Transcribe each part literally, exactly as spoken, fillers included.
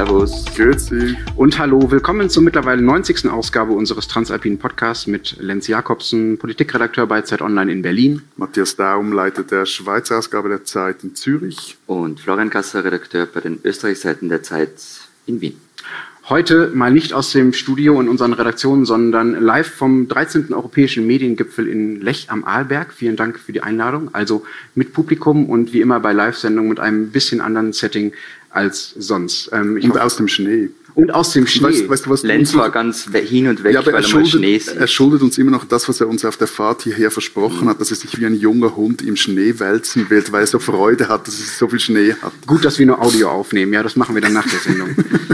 Servus. Grüezi. Und hallo, willkommen zur mittlerweile neunzigsten Ausgabe unseres Transalpinen Podcasts mit Lenz Jakobsen, Politikredakteur bei Zeit Online in Berlin. Matthias Daum, Leiter der Schweizer Ausgabe der Zeit in Zürich. Und Florian Gasser, Redakteur bei den Österreichseiten der Zeit in Wien. Heute mal nicht aus dem Studio in unseren Redaktionen, sondern live vom dreizehnten Europäischen Mediengipfel in Lech am Arlberg. Vielen Dank für die Einladung. Also mit Publikum und wie immer bei Live-Sendungen mit einem bisschen anderen Setting als sonst. Ähm, ich und hoffe, aus dem Schnee. Und aus dem Schnee. Weißt, weißt du, was Lenz war ganz hin und weg, ja, aber weil er, er mal schuldet, Schnee sieht. er schuldet uns immer noch das, was er uns auf der Fahrt hierher versprochen hat, dass er sich wie ein junger Hund im Schnee wälzen wird, weil er so Freude hat, dass es so viel Schnee hat. Gut, dass wir nur Audio aufnehmen. Ja, das machen wir dann nach der Sendung.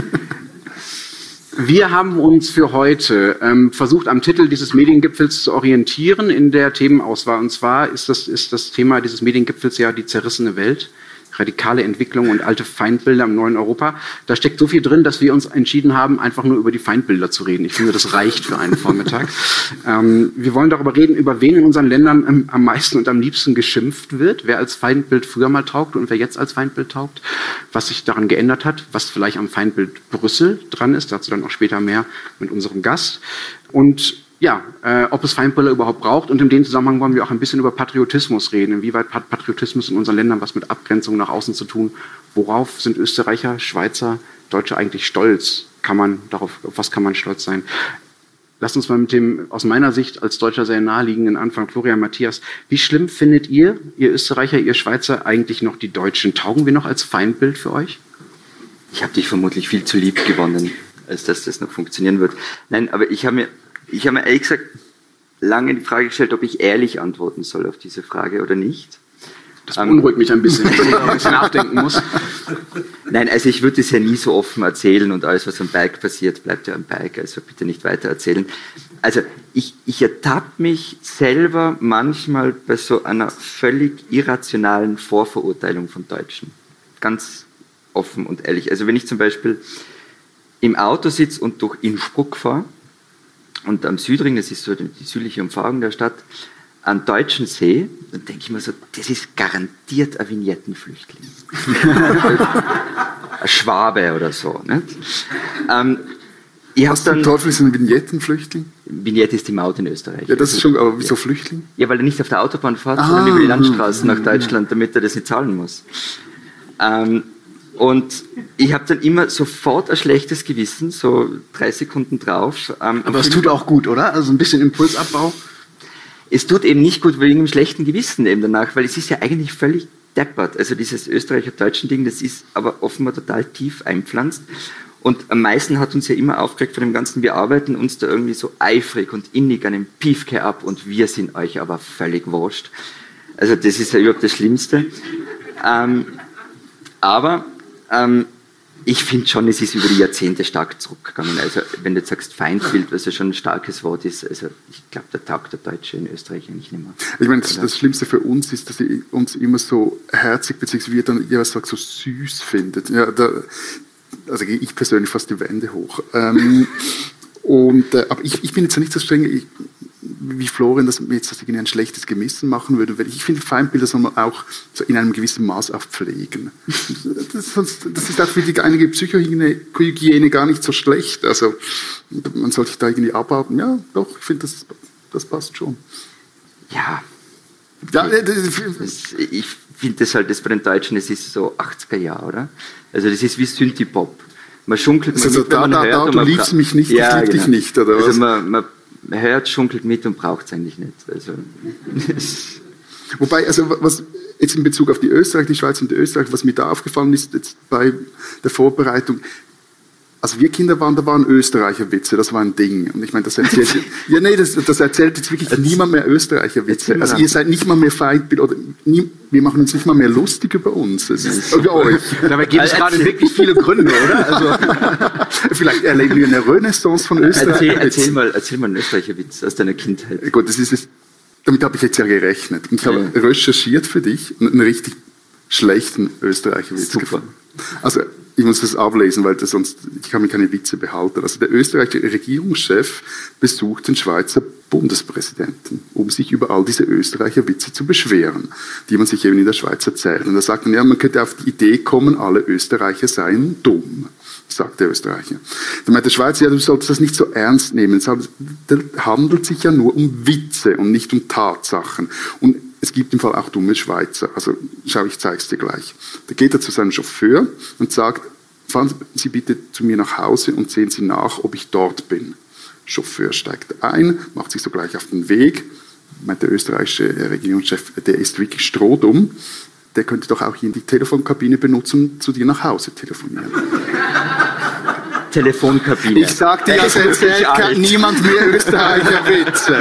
Wir haben uns für heute ähm, versucht, am Titel dieses Mediengipfels zu orientieren in der Themenauswahl. Und zwar ist das, ist das Thema dieses Mediengipfels ja die zerrissene Welt, radikale Entwicklung und alte Feindbilder im neuen Europa. Da steckt so viel drin, dass wir uns entschieden haben, einfach nur über die Feindbilder zu reden. Ich finde, das reicht für einen Vormittag. Ähm, wir wollen darüber reden, über wen in unseren Ländern am, am meisten und am liebsten geschimpft wird, wer als Feindbild früher mal taugte und wer jetzt als Feindbild taugt, was sich daran geändert hat, was vielleicht am Feindbild Brüssel dran ist, dazu dann auch später mehr mit unserem Gast. Und ja, äh, ob es Feindbilder überhaupt braucht. Und in dem Zusammenhang wollen wir auch ein bisschen über Patriotismus reden. Inwieweit hat Patriotismus in unseren Ländern was mit Abgrenzung nach außen zu tun? Worauf sind Österreicher, Schweizer, Deutsche eigentlich stolz? Kann man darauf, auf was kann man stolz sein? Lasst uns mal mit dem, aus meiner Sicht als Deutscher sehr naheliegenden Anfang, Florian, Matthias. Wie schlimm findet ihr, ihr Österreicher, ihr Schweizer, eigentlich noch die Deutschen? Taugen wir noch als Feindbild für euch? Ich habe dich vermutlich viel zu lieb gewonnen, als dass das noch funktionieren wird. Nein, aber ich habe mir Ich habe mir ehrlich gesagt lange die Frage gestellt, ob ich ehrlich antworten soll auf diese Frage oder nicht. Das beunruhigt ähm, mich ein bisschen, dass ich ein bisschen nachdenken muss. Nein, also ich würde es ja nie so offen erzählen und alles, was am Berg passiert, bleibt ja am Berg, also bitte nicht weiter erzählen. Also ich, ich ertappe mich selber manchmal bei so einer völlig irrationalen Vorverurteilung von Deutschen. Ganz offen und ehrlich. Also wenn ich zum Beispiel im Auto sitze und durch Innsbruck fahre, und am Südring, das ist so die südliche Umfahrung der Stadt, am Deutschen See, dann denke ich mir so, das ist garantiert ein Vignettenflüchtling. Ein Schwabe oder so. Nicht? Ähm, ich Was zum Teufel ist ein Vignettenflüchtling? Vignette ist die Maut in Österreich. Ja, das ist schon, aber wieso Flüchtling? Ja, weil er nicht auf der Autobahn fährt, ah, sondern über die Landstraßen nach Deutschland, damit er das nicht zahlen muss. Ähm, Und ich habe dann immer sofort ein schlechtes Gewissen, so drei Sekunden drauf. Ähm, Aber es tut auch gut, oder? Also ein bisschen Impulsabbau. Es tut eben nicht gut wegen einem schlechten Gewissen eben danach, weil es ist ja eigentlich völlig deppert. Also dieses Österreicher-Deutschen-Ding, das ist aber offenbar total tief einpflanzt. Und am meisten hat uns ja immer aufgeregt von dem Ganzen, wir arbeiten uns da irgendwie so eifrig und innig an dem Piefke ab und wir sind euch aber völlig wurscht. Also das ist ja überhaupt das Schlimmste. Ähm, aber Ähm, ich finde schon, es ist über die Jahrzehnte stark zurückgegangen. Also wenn du jetzt sagst Feindbild, was ja schon ein starkes Wort ist, also ich glaube, der taugt der Deutsche in Österreich eigentlich nicht mehr. Ich meine, das, das Schlimmste für uns ist, dass ihr uns immer so herzig, beziehungsweise wir dann jeweils so süß findet. Ja, da, also gehe ich persönlich fast die Wände hoch. Ähm, und, äh, aber ich, ich bin jetzt nicht so streng, ich, wie Florian, dass mir jetzt das irgendwie ein schlechtes Gewissen machen würde. Weil ich finde, Feindbilder soll man auch so in einem gewissen Maß auch pflegen. Das, das ist auch für die einige Psychohygiene gar nicht so schlecht. Also man sollte sich da irgendwie abhaben. Ja, doch, ich finde, das, das passt schon. Ja, ja das, ich finde das halt, das bei den Deutschen, das ist so achtziger Jahre, oder? Also das ist wie Synthie-Pop. Man schunkelt also mit, da, wenn man da, hört. Da, du man liebst mich nicht, ja, ich lieb genau. dich nicht, oder was? Also man, man hört, schunkelt mit und braucht es eigentlich nicht. Also, Wobei, also was jetzt in Bezug auf die Österreich, die Schweiz und die Österreich, was mir da aufgefallen ist jetzt bei der Vorbereitung, also wir Kinder waren, da waren Österreicher-Witze, das war ein Ding. Und ich meine, das erzählt, ja, nee, das, das erzählt jetzt wirklich niemand mehr Österreicher-Witze. Also ihr seid nicht mal mehr Feindbild, oder nie, wir machen uns nicht mal mehr lustig über uns. Es ist, über euch. Dabei gibt es gerade wirklich viele Gründe, oder? Also, vielleicht erleben wir eine Renaissance von Österreich. Erzähl, erzähl, mal, erzähl mal einen Österreicher-Witz aus deiner Kindheit. Gut, das ist es. Damit habe ich jetzt ja gerechnet. Und ich habe ja. recherchiert für dich und einen richtig schlechten Österreicher-Witz gefunden. Also, ich muss das ablesen, weil das sonst, ich kann mir keine Witze behalten. Also der österreichische Regierungschef besucht den Schweizer Bundespräsidenten, um sich über all diese Österreicher-Witze zu beschweren, die man sich eben in der Schweiz erzählt. Und da sagt man, ja, man könnte auf die Idee kommen, alle Österreicher seien dumm. sagt der Österreicher. Dann meint der Schweizer, ja, du solltest das nicht so ernst nehmen. Es handelt sich ja nur um Witze und nicht um Tatsachen. Und es gibt im Fall auch dumme Schweizer. Also schau, ich zeig's dir gleich. Da geht er zu seinem Chauffeur und sagt, fahren Sie bitte zu mir nach Hause und sehen Sie nach, ob ich dort bin. Chauffeur steigt ein, macht sich sogleich auf den Weg. Meint der österreichische Regierungschef, der ist wirklich strohdumm. Der könnte doch auch hier in die Telefonkabine benutzen und zu dir nach Hause telefonieren. Telefonkabine. Ich sagte ja, es erzählt niemand mehr Österreicher Witze.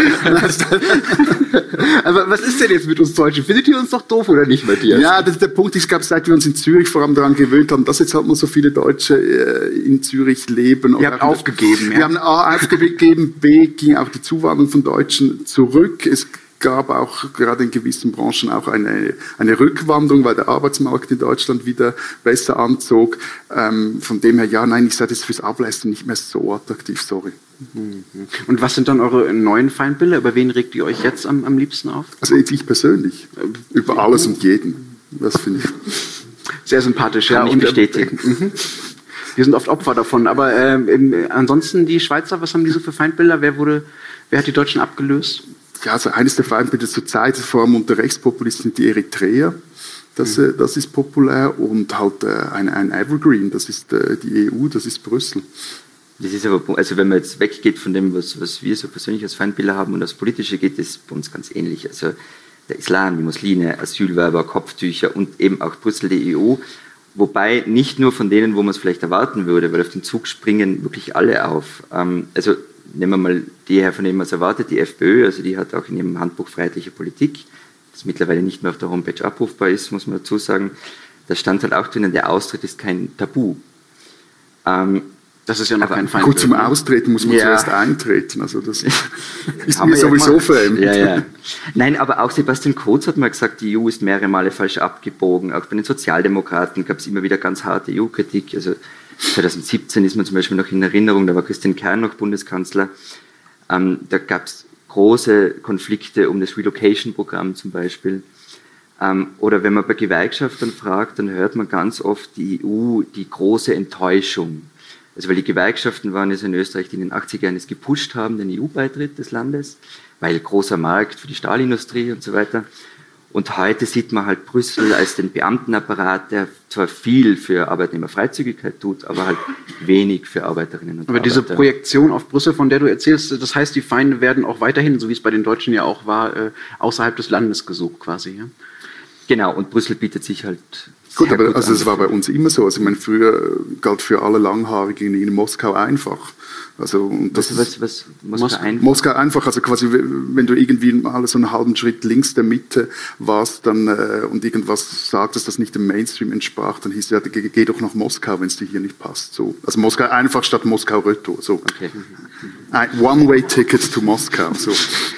Aber was ist denn jetzt mit uns Deutschen? Findet ihr uns doch doof oder nicht, Matthias? Ja, das, der Punkt ist, ich glaube, seit wir uns in Zürich vor allem daran gewöhnt haben, dass jetzt halt nur so viele Deutsche äh, in Zürich leben. Wir haben aufgegeben. Wir ja. haben A, aufgegeben, B, ging auch die Zuwanderung von Deutschen zurück. Es gab auch gerade in gewissen Branchen auch eine, eine Rückwanderung, weil der Arbeitsmarkt in Deutschland wieder besser anzog. Ähm, von dem her, ja, nein, ich sage das fürs Ableisten nicht mehr so attraktiv, sorry. Und was sind dann eure neuen Feindbilder? Über wen regt ihr euch jetzt am, am liebsten auf? Also ich persönlich, über alles und jeden. Das finde ich. Sehr sympathisch, Kann ja. ich und bestätigen. Äh, wir sind oft Opfer davon. Aber äh, ansonsten die Schweizer, was haben die so für Feindbilder? Wer wurde, wer hat die Deutschen abgelöst? Ja, also eines der Feindbilder zur Zeit, vor allem unter Rechtspopulisten, sind die Eritreer. Das, mhm. äh, das ist populär. Und halt äh, ein, ein Evergreen, das ist äh, die E U, das ist Brüssel. Das ist aber, also wenn man jetzt weggeht von dem, was, was wir so persönlich als Feindbilder haben und das Politische geht, das ist bei uns ganz ähnlich. Also der Islam, die Muslime, Asylwerber, Kopftücher und eben auch Brüssel, die E U. Wobei nicht nur von denen, wo man es vielleicht erwarten würde, weil auf den Zug springen wirklich alle auf. Ähm, also nehmen wir mal die her, von denen man es erwartet, die FPÖ, also die hat auch in ihrem Handbuch Freiheitliche Politik, das mittlerweile nicht mehr auf der Homepage abrufbar ist, muss man dazu sagen, da stand halt auch drinnen, der Austritt ist kein Tabu. Ähm, Das ist ja noch kein Feind. Gut, zum Austreten muss man ja. zuerst eintreten. Also das ist mir sowieso fremd. Ja, ja. Nein, aber auch Sebastian Kurz hat mal gesagt, die E U ist mehrere Male falsch abgebogen. Auch bei den Sozialdemokraten gab es immer wieder ganz harte E U-Kritik. Also zwanzig siebzehn ist man zum Beispiel noch in Erinnerung, da war Christian Kern noch Bundeskanzler. Ähm, da gab es große Konflikte um das Relocation-Programm zum Beispiel. Ähm, oder wenn man bei Gewerkschaftern fragt, dann hört man ganz oft die E U, die große Enttäuschung. Also weil die Gewerkschaften waren es in Österreich, die in den achtziger Jahren es gepusht haben, den E U-Beitritt des Landes, weil großer Markt für die Stahlindustrie und so weiter. Und heute sieht man halt Brüssel als den Beamtenapparat, der zwar viel für Arbeitnehmerfreizügigkeit tut, aber halt wenig für Arbeiterinnen und aber Arbeiter. Aber diese Projektion auf Brüssel, von der du erzählst, das heißt, die Feinde werden auch weiterhin, so wie es bei den Deutschen ja auch war, äh, außerhalb des Landes gesucht quasi. Ja? Genau, und Brüssel bietet sich halt Gut, aber gut also es war bei uns immer so. Also ich meine, früher galt für alle Langhaarigen in Moskau einfach. Also und das was, was, was Moskau Moskau einfach? Moskau einfach, also quasi, wenn du irgendwie mal so einen halben Schritt links der Mitte warst dann, äh, und irgendwas sagtest, das nicht dem Mainstream entsprach, dann hieß es ja, geh, geh doch nach Moskau, wenn es dir hier nicht passt. So. Also Moskau einfach statt Moskau Retour. So. Okay. Ein One-Way-Ticket to Moskau. So.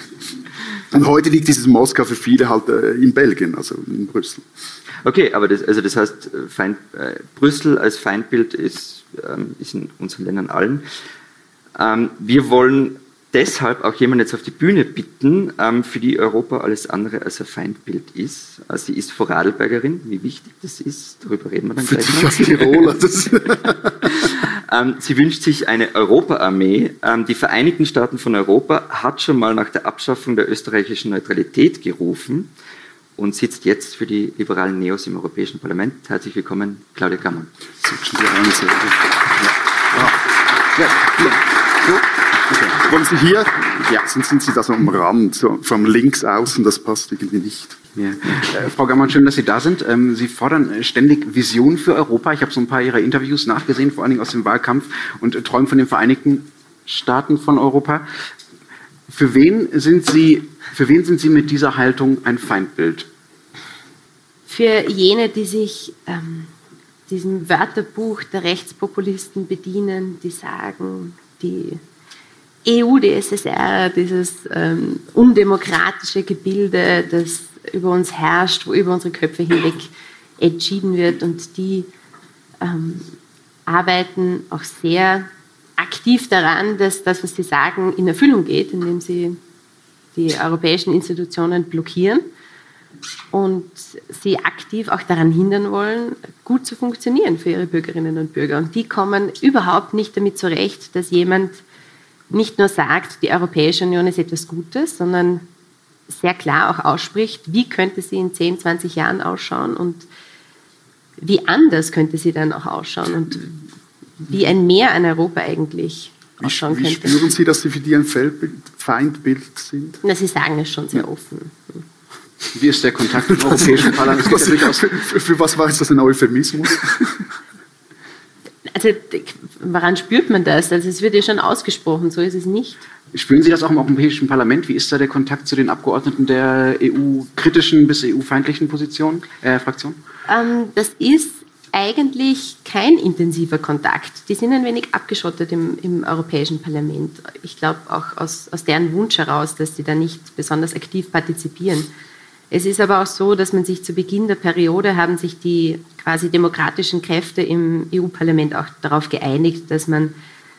Und heute liegt dieses Moskau für viele halt äh, in Belgien, also in Brüssel. Okay, aber das, also das heißt, Feind, äh, Brüssel als Feindbild ist, ähm, ist in unseren Ländern allen. Ähm, wir wollen deshalb auch jemanden jetzt auf die Bühne bitten, ähm, für die Europa alles andere als ein Feindbild ist. Also sie ist Vorarlbergerin, wie wichtig das ist, darüber reden wir dann für gleich dich noch. als Tiroler, das ähm, sie wünscht sich eine Europaarmee. Ähm, die Vereinigten Staaten von Europa hat schon mal nach der Abschaffung der österreichischen Neutralität gerufen und sitzt jetzt für die liberalen Neos im Europäischen Parlament. Herzlich willkommen, Claudia Kammerl. Ja, ja. So. Okay. Wollen Sie hier? Ja. Sind, sind Sie da so am Rand, so vom links außen, das passt irgendwie nicht. Ja. Äh, Frau Gammann, schön, dass Sie da sind. Ähm, Sie fordern ständig Visionen für Europa. Ich habe so ein paar Ihrer Interviews nachgesehen, vor allen Dingen aus dem Wahlkampf, und äh, träumen von den Vereinigten Staaten von Europa. Für wen sind Sie, für wen sind Sie mit dieser Haltung ein Feindbild? Für jene, die sich ähm, diesem Wörterbuch der Rechtspopulisten bedienen, die sagen, die E U, die S S R, dieses ähm, undemokratische Gebilde, das über uns herrscht, wo über unsere Köpfe hinweg entschieden wird, und die ähm, arbeiten auch sehr aktiv daran, dass das, was sie sagen, in Erfüllung geht, indem sie die europäischen Institutionen blockieren. und sie aktiv auch daran hindern wollen, gut zu funktionieren für ihre Bürgerinnen und Bürger. Und die kommen überhaupt nicht damit zurecht, dass jemand nicht nur sagt, die Europäische Union ist etwas Gutes, sondern sehr klar auch ausspricht, wie könnte sie in zehn, zwanzig Jahren ausschauen und wie anders könnte sie dann auch ausschauen und wie ein Mehr an Europa eigentlich ausschauen wie, wie könnte. Wie spüren Sie, dass Sie für die ein Feindbild sind? Na, Sie sagen es schon sehr ja. offen. Wie ist der Kontakt im Europäischen Parlament? Was, für, für was war jetzt das ein Euphemismus? Also, woran spürt man das? Also, es wird ja schon ausgesprochen, so ist es nicht. Spüren Sie das auch im Europäischen Parlament? Wie ist da der Kontakt zu den Abgeordneten der E U-kritischen bis E U-feindlichen Positionen, äh, Fraktionen? Ähm, das ist eigentlich kein intensiver Kontakt. Die sind ein wenig abgeschottet im, im Europäischen Parlament. Ich glaube auch aus, aus deren Wunsch heraus, dass sie da nicht besonders aktiv partizipieren. Es ist aber auch so, dass man sich zu Beginn der Periode haben sich die quasi demokratischen Kräfte im E U-Parlament auch darauf geeinigt, dass man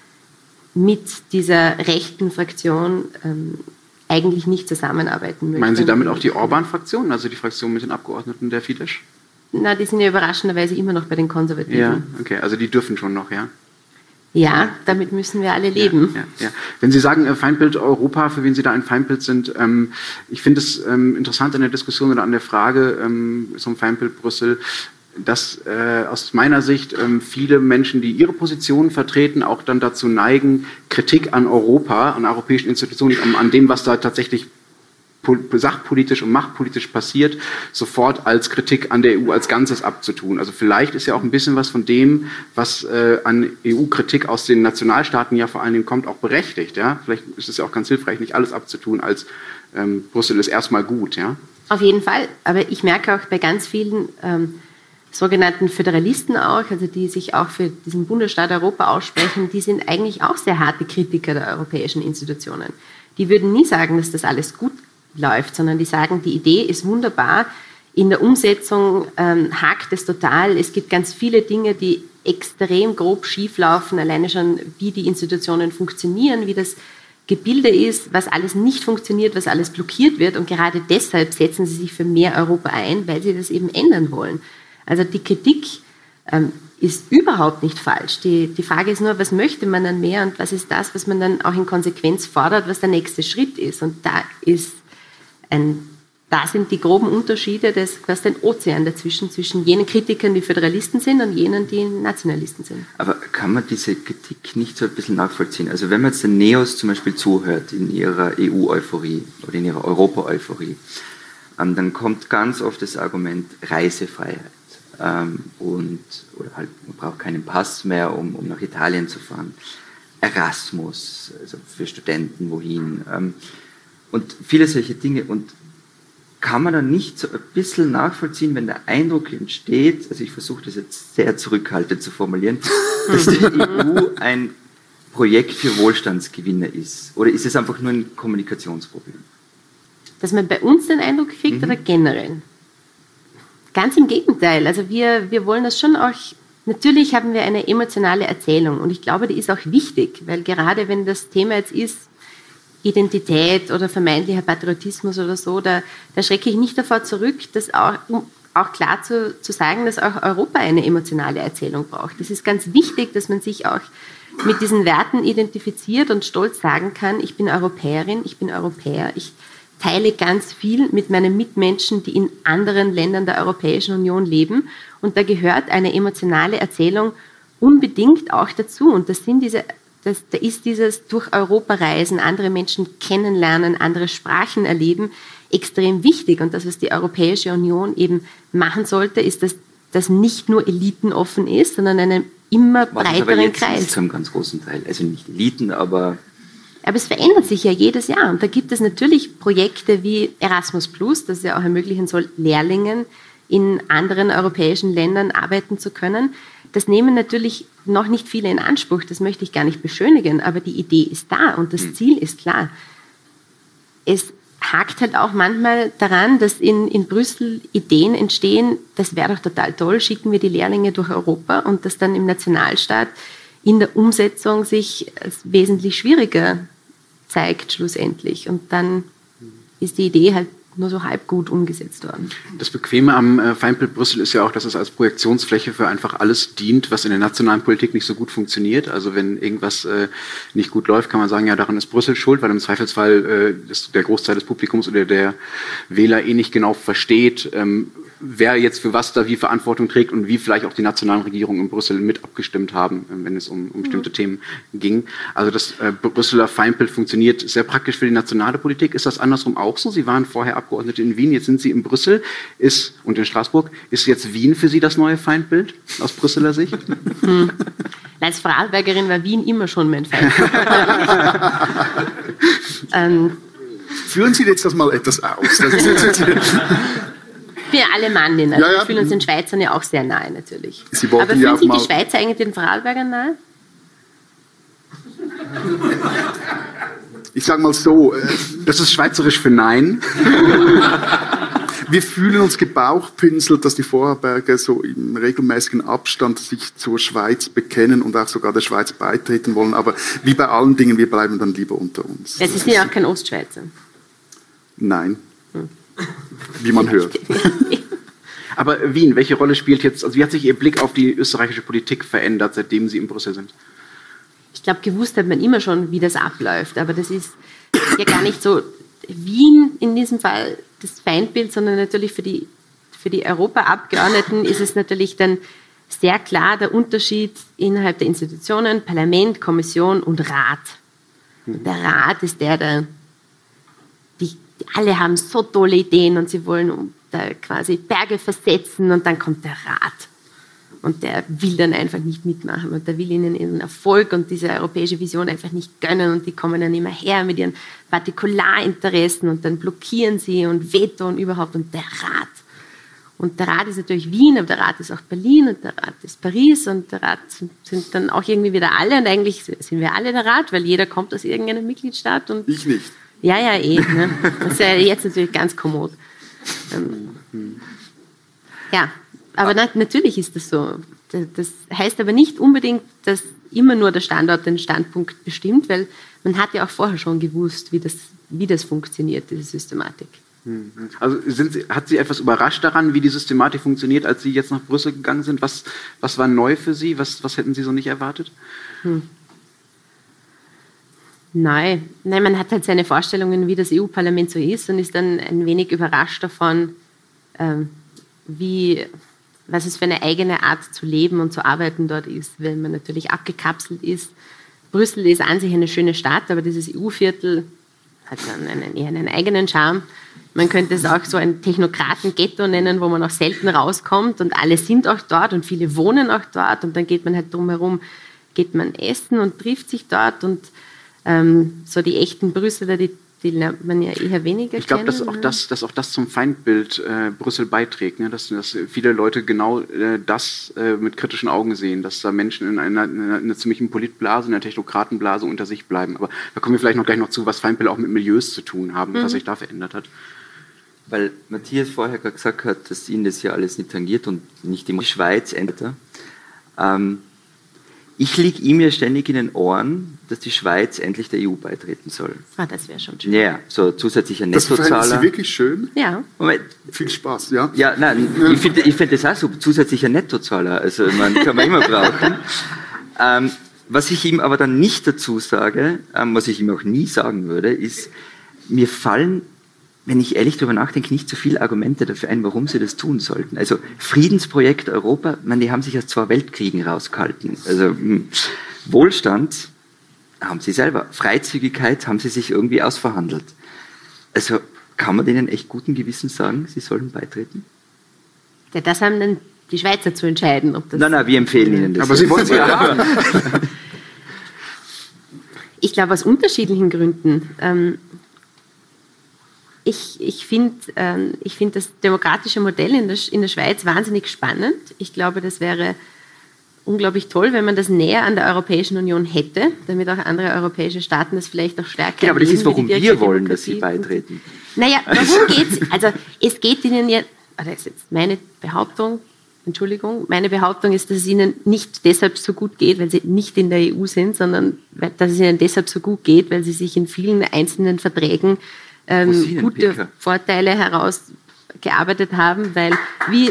mit dieser rechten Fraktion ähm, eigentlich nicht zusammenarbeiten möchte. Meinen Sie damit auch die Orban-Fraktion, also die Fraktion mit den Abgeordneten der Fidesz? Na, die sind ja überraschenderweise immer noch bei den Konservativen. Ja, okay, also die dürfen schon noch, ja? Ja, damit müssen wir alle leben. Ja, ja, ja. Wenn Sie sagen, äh, Feindbild Europa, für wen Sie da ein Feindbild sind, ähm, ich finde es ähm, interessant in der Diskussion oder an der Frage ähm, zum Feindbild Brüssel, dass äh, aus meiner Sicht ähm, viele Menschen, die ihre Positionen vertreten, auch dann dazu neigen, Kritik an Europa, an europäischen Institutionen, an, an dem, was da tatsächlich sachpolitisch und machtpolitisch passiert, sofort als Kritik an der E U als Ganzes abzutun. Also vielleicht ist ja auch ein bisschen was von dem, was äh, an E U-Kritik aus den Nationalstaaten ja vor allen Dingen kommt, auch berechtigt. Ja? Vielleicht ist es ja auch ganz hilfreich, nicht alles abzutun, als ähm, Brüssel ist erstmal gut. Ja? Auf jeden Fall, aber ich merke auch bei ganz vielen ähm, sogenannten Föderalisten auch, also die sich auch für diesen Bundesstaat Europa aussprechen, die sind eigentlich auch sehr harte Kritiker der europäischen Institutionen. Die würden nie sagen, dass das alles gut läuft, sondern die sagen, die Idee ist wunderbar, in der Umsetzung ähm, hakt es total, es gibt ganz viele Dinge, die extrem grob schief laufen, alleine schon, wie die Institutionen funktionieren, wie das Gebilde ist, was alles nicht funktioniert, was alles blockiert wird und gerade deshalb setzen sie sich für mehr Europa ein, weil sie das eben ändern wollen. Also die Kritik ähm, ist überhaupt nicht falsch. Die, die Frage ist nur, was möchte man dann mehr und was ist das, was man dann auch in Konsequenz fordert, was der nächste Schritt ist. Und da ist ein, da sind die groben Unterschiede, das ist ein Ozean dazwischen, zwischen jenen Kritikern, die Föderalisten sind und jenen, die Nationalisten sind. Aber kann man diese Kritik nicht so ein bisschen nachvollziehen? Also wenn man jetzt den Neos zum Beispiel zuhört in ihrer E U-Euphorie oder in ihrer Europa-Euphorie, ähm, dann kommt ganz oft das Argument Reisefreiheit. Ähm, und oder halt, man braucht keinen Pass mehr, um, um nach Italien zu fahren. Erasmus, also für Studenten wohin. Ähm, und viele solche Dinge. Und kann man dann nicht so ein bisschen nachvollziehen, wenn der Eindruck entsteht, also ich versuche das jetzt sehr zurückhaltend zu formulieren, dass die E U ein Projekt für Wohlstandsgewinner ist? Oder ist es einfach nur ein Kommunikationsproblem? Dass man bei uns den Eindruck kriegt, mhm. oder generell? Ganz im Gegenteil. Also wir, wir wollen das schon auch, natürlich haben wir eine emotionale Erzählung und ich glaube, die ist auch wichtig, weil gerade wenn das Thema jetzt ist, Identität oder vermeintlicher Patriotismus oder so, da, da schrecke ich nicht davor zurück, das auch, um auch klar zu, zu sagen, dass auch Europa eine emotionale Erzählung braucht. Das ist ganz wichtig, dass man sich auch mit diesen Werten identifiziert und stolz sagen kann, ich bin Europäerin, ich bin Europäer, ich teile ganz viel mit meinen Mitmenschen, die in anderen Ländern der Europäischen Union leben. Und da gehört eine emotionale Erzählung unbedingt auch dazu. Und das sind diese, das, da ist dieses durch Europa reisen, andere Menschen kennenlernen, andere Sprachen erleben, extrem wichtig. Und das, was die Europäische Union eben machen sollte, ist, dass das nicht nur elitenoffen ist, sondern einen immer breiteren Kreis. Zu einem ganz großen Teil. Also nicht Eliten, aber... Aber es verändert sich ja jedes Jahr. Und da gibt es natürlich Projekte wie Erasmus Plus, das ja auch ermöglichen soll, Lehrlingen in anderen europäischen Ländern arbeiten zu können. Das nehmen natürlich noch nicht viele in Anspruch, das möchte ich gar nicht beschönigen, aber die Idee ist da und das Ziel ist klar. Es hakt halt auch manchmal daran, dass in, in Brüssel Ideen entstehen, das wäre doch total toll, schicken wir die Lehrlinge durch Europa und das dann im Nationalstaat in der Umsetzung sich als wesentlich schwieriger zeigt schlussendlich. Und dann ist die Idee halt nur so halb gut umgesetzt worden. Das Bequeme am äh, Feindbild Brüssel ist ja auch, dass es als Projektionsfläche für einfach alles dient, was in der nationalen Politik nicht so gut funktioniert. Also wenn irgendwas äh, nicht gut läuft, kann man sagen, ja, daran ist Brüssel schuld, weil im Zweifelsfall äh, ist der Großteil des Publikums oder der Wähler eh nicht genau versteht, ähm, wer jetzt für was da wie Verantwortung trägt und wie vielleicht auch die nationalen Regierungen in Brüssel mit abgestimmt haben, wenn es um, um bestimmte mhm. Themen ging. Also das äh, Brüsseler Feindbild funktioniert sehr praktisch für die nationale Politik. Ist das andersrum auch so? Sie waren vorher Abgeordnete in Wien, jetzt sind Sie in Brüssel ist, und in Straßburg. Ist jetzt Wien für Sie das neue Feindbild aus Brüsseler Sicht? Hm. Als Vorarlbergerin war Wien immer schon mein Feindbild. ähm, Führen Sie jetzt das mal etwas aus. Das ist wir Alemannin, also ja, ja. wir fühlen uns den Schweizern ja auch sehr nahe natürlich. Sie Aber fühlen ja sich mal die Schweizer eigentlich den Vorarlbergern nahe? Ich sage mal so, äh, das ist schweizerisch für Nein. Wir fühlen uns gebauchpinselt, dass die Vorarlberger so im regelmäßigen Abstand sich zur Schweiz bekennen und auch sogar der Schweiz beitreten wollen. Aber wie bei allen Dingen, wir bleiben dann lieber unter uns. Es ist ja auch kein Ostschweizer. Nein. Hm. Wie man hört. Aber Wien, welche Rolle spielt jetzt, also wie hat sich Ihr Blick auf die österreichische Politik verändert, seitdem Sie in Brüssel sind? Ich glaube, gewusst hat man immer schon, wie das abläuft, aber das ist ja gar nicht so Wien in diesem Fall das Feindbild, sondern natürlich für die, für die Europaabgeordneten ist es natürlich dann sehr klar der Unterschied innerhalb der Institutionen, Parlament, Kommission und Rat. Der Rat ist der, der die alle haben so tolle Ideen und sie wollen da quasi Berge versetzen und dann kommt der Rat. Und der will dann einfach nicht mitmachen und der will ihnen ihren Erfolg und diese europäische Vision einfach nicht gönnen und die kommen dann immer her mit ihren Partikularinteressen und dann blockieren sie und Veto und überhaupt und der Rat. Und der Rat ist natürlich Wien, aber der Rat ist auch Berlin und der Rat ist Paris und der Rat sind dann auch irgendwie wieder alle und eigentlich sind wir alle der Rat, weil jeder kommt aus irgendeinem Mitgliedstaat. Und ich nicht. Ja, ja, eh. Ne? Das ist ja jetzt natürlich ganz kommod. Ähm, ja, aber na, natürlich ist das so. Das heißt aber nicht unbedingt, dass immer nur der Standort den Standpunkt bestimmt, weil man hat ja auch vorher schon gewusst, wie das, wie das funktioniert, diese Systematik. Also sind Sie, hat Sie etwas überrascht daran, wie die Systematik funktioniert, als Sie jetzt nach Brüssel gegangen sind? Was, was war neu für Sie? Was, was hätten Sie so nicht erwartet? Hm. Nein. Nein, man hat halt seine Vorstellungen, wie das E U-Parlament so ist und ist dann ein wenig überrascht davon, ähm, wie, was es für eine eigene Art zu leben und zu arbeiten dort ist, wenn man natürlich abgekapselt ist. Brüssel ist an sich eine schöne Stadt, aber dieses E U-Viertel hat dann einen, eher einen eigenen Charme. Man könnte es auch so ein Technokraten-Ghetto nennen, wo man auch selten rauskommt und alle sind auch dort und viele wohnen auch dort und dann geht man halt drumherum, geht man essen und trifft sich dort und ähm, so die echten Brüsseler, die, die lernt man ja eher weniger Ich glaube, kennen. dass auch das, dass auch das zum Feindbild äh, Brüssel beiträgt, ne? dass, dass viele Leute genau äh, das äh, mit kritischen Augen sehen, dass da Menschen in einer, in einer, in einer ziemlichen Politblase, in einer Technokratenblase unter sich bleiben. Aber da kommen wir vielleicht noch gleich noch zu, was Feindbilder auch mit Milieus zu tun haben, mhm. was sich da verändert hat. Weil Matthias vorher gerade gesagt hat, dass ihn das ja alles nicht tangiert und nicht die Schweiz ändert. Ähm, ich liege ihm ja ständig in den Ohren, dass die Schweiz endlich der E U beitreten soll. Ah, das wäre schon schön. Ja, so zusätzlicher Das Nettozahler. fänden Sie wirklich schön? Ja. Moment. Viel Spaß, ja? Ja, nein, ich finde ich find das auch so, zusätzlicher Nettozahler. Also man kann man immer brauchen. Ähm, was ich ihm aber dann nicht dazu sage, ähm, was ich ihm auch nie sagen würde, ist, mir fallen, wenn ich ehrlich darüber nachdenke, nicht so viele Argumente dafür ein, warum sie das tun sollten. Also Friedensprojekt Europa, man, die haben sich aus zwei Weltkriegen rausgehalten. Also mh, Wohlstand haben sie selber. Freizügigkeit haben sie sich irgendwie ausverhandelt. Also kann man denen echt guten Gewissens sagen, sie sollen beitreten? Ja, das haben dann die Schweizer zu entscheiden. Ob das nein, nein, wir empfehlen ihnen das. Aber Sie wollen es ja haben. Ich glaube, aus unterschiedlichen Gründen. Ähm, Ich, ich finde ähm, ich find das demokratische Modell in der, in der Schweiz wahnsinnig spannend. Ich glaube, das wäre unglaublich toll, wenn man das näher an der Europäischen Union hätte, damit auch andere europäische Staaten das vielleicht auch stärker. Ja, aber das ist, warum wir wollen, Demokratie. dass sie beitreten. Naja, warum geht's? Also es geht ihnen ja, oder das ist jetzt meine Behauptung, Entschuldigung, meine Behauptung ist, dass es ihnen nicht deshalb so gut geht, weil sie nicht in der E U sind, sondern dass es ihnen deshalb so gut geht, weil sie sich in vielen einzelnen Verträgen ähm, gute Vorteile herausgearbeitet haben, weil wie,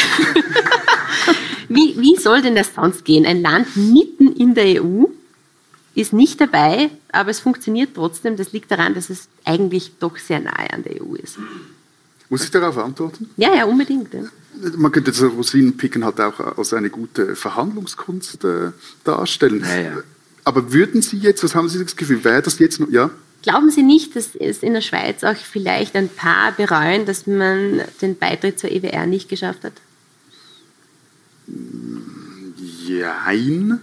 wie, wie soll denn das sonst gehen? Ein Land mitten in der E U ist nicht dabei, aber es funktioniert trotzdem. Das liegt daran, dass es eigentlich doch sehr nahe an der E U ist. Muss ich darauf antworten? Ja, ja, unbedingt. Ja. Man könnte das Rosinenpicken halt auch als eine gute Verhandlungskunst äh, darstellen. Ja, ja. Aber würden Sie jetzt, was haben Sie das Gefühl, wäre das jetzt noch, ja? Glauben Sie nicht, dass es in der Schweiz auch vielleicht ein paar bereuen, dass man den Beitritt zur E W R nicht geschafft hat? Jein.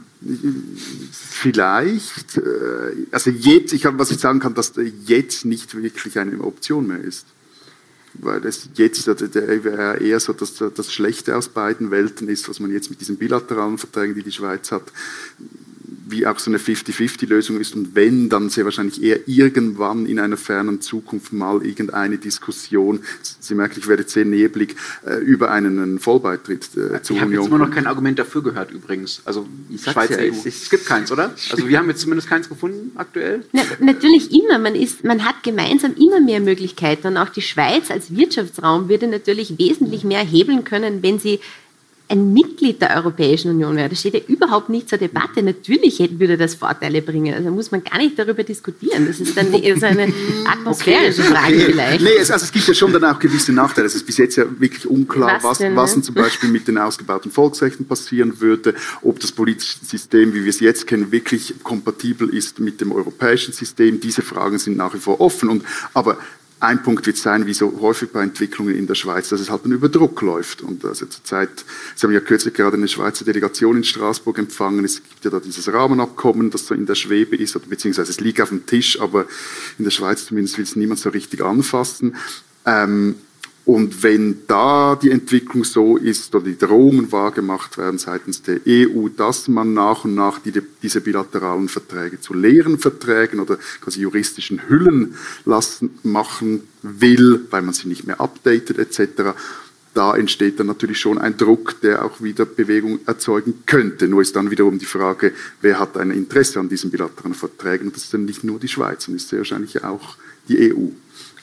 Vielleicht. Also jetzt, ich, was ich sagen kann, dass jetzt nicht wirklich eine Option mehr ist. Weil es jetzt der E W R eher so das, das Schlechte aus beiden Welten ist, was man jetzt mit diesen bilateralen Verträgen, die die Schweiz hat, wie auch so eine fifty fifty Lösung ist. Und wenn, dann sehr wahrscheinlich eher irgendwann in einer fernen Zukunft mal irgendeine Diskussion, Sie merken, ich werde jetzt sehr neblig, äh, über einen Vollbeitritt äh, zur ich habe Union. jetzt immer noch kein Argument dafür gehört übrigens. Also Schweiz, ja, E U. Es, es gibt keins, oder? Also wir haben jetzt zumindest keins gefunden aktuell. Na, natürlich immer. Man, ist, man hat gemeinsam immer mehr Möglichkeiten. Und auch die Schweiz als Wirtschaftsraum würde natürlich wesentlich mehr hebeln können, wenn sie ein Mitglied der Europäischen Union wäre. Das steht ja überhaupt nicht zur Debatte. Natürlich würde das Vorteile bringen. Also muss man gar nicht darüber diskutieren. Das ist dann eher so eine atmosphärische okay, Frage okay. vielleicht. Nee, es, also es gibt ja schon dann auch gewisse Nachteile. Es ist bis jetzt ja wirklich unklar, was, was, denn, was denn zum Beispiel mit den ausgebauten Volksrechten passieren würde, ob das politische System, wie wir es jetzt kennen, wirklich kompatibel ist mit dem europäischen System. Diese Fragen sind nach wie vor offen. Und, aber ein Punkt wird sein, wie so häufig bei Entwicklungen in der Schweiz, dass es halt dann über Druck läuft. Und also zurzeit, Sie haben ja kürzlich gerade eine Schweizer Delegation in Straßburg empfangen. Es gibt ja da dieses Rahmenabkommen, das so in der Schwebe ist, oder beziehungsweise es liegt auf dem Tisch, aber in der Schweiz zumindest will es niemand so richtig anfassen. Ähm, Und wenn da die Entwicklung so ist oder die Drohungen wahrgemacht werden seitens der E U, dass man nach und nach die, diese bilateralen Verträge zu leeren Verträgen oder quasi juristischen Hüllen lassen, machen will, weil man sie nicht mehr updatet et cetera, da entsteht dann natürlich schon ein Druck, der auch wieder Bewegung erzeugen könnte. Nur ist dann wiederum die Frage, wer hat ein Interesse an diesen bilateralen Verträgen? Und das ist dann nicht nur die Schweiz, sondern ist sehr wahrscheinlich auch die E U.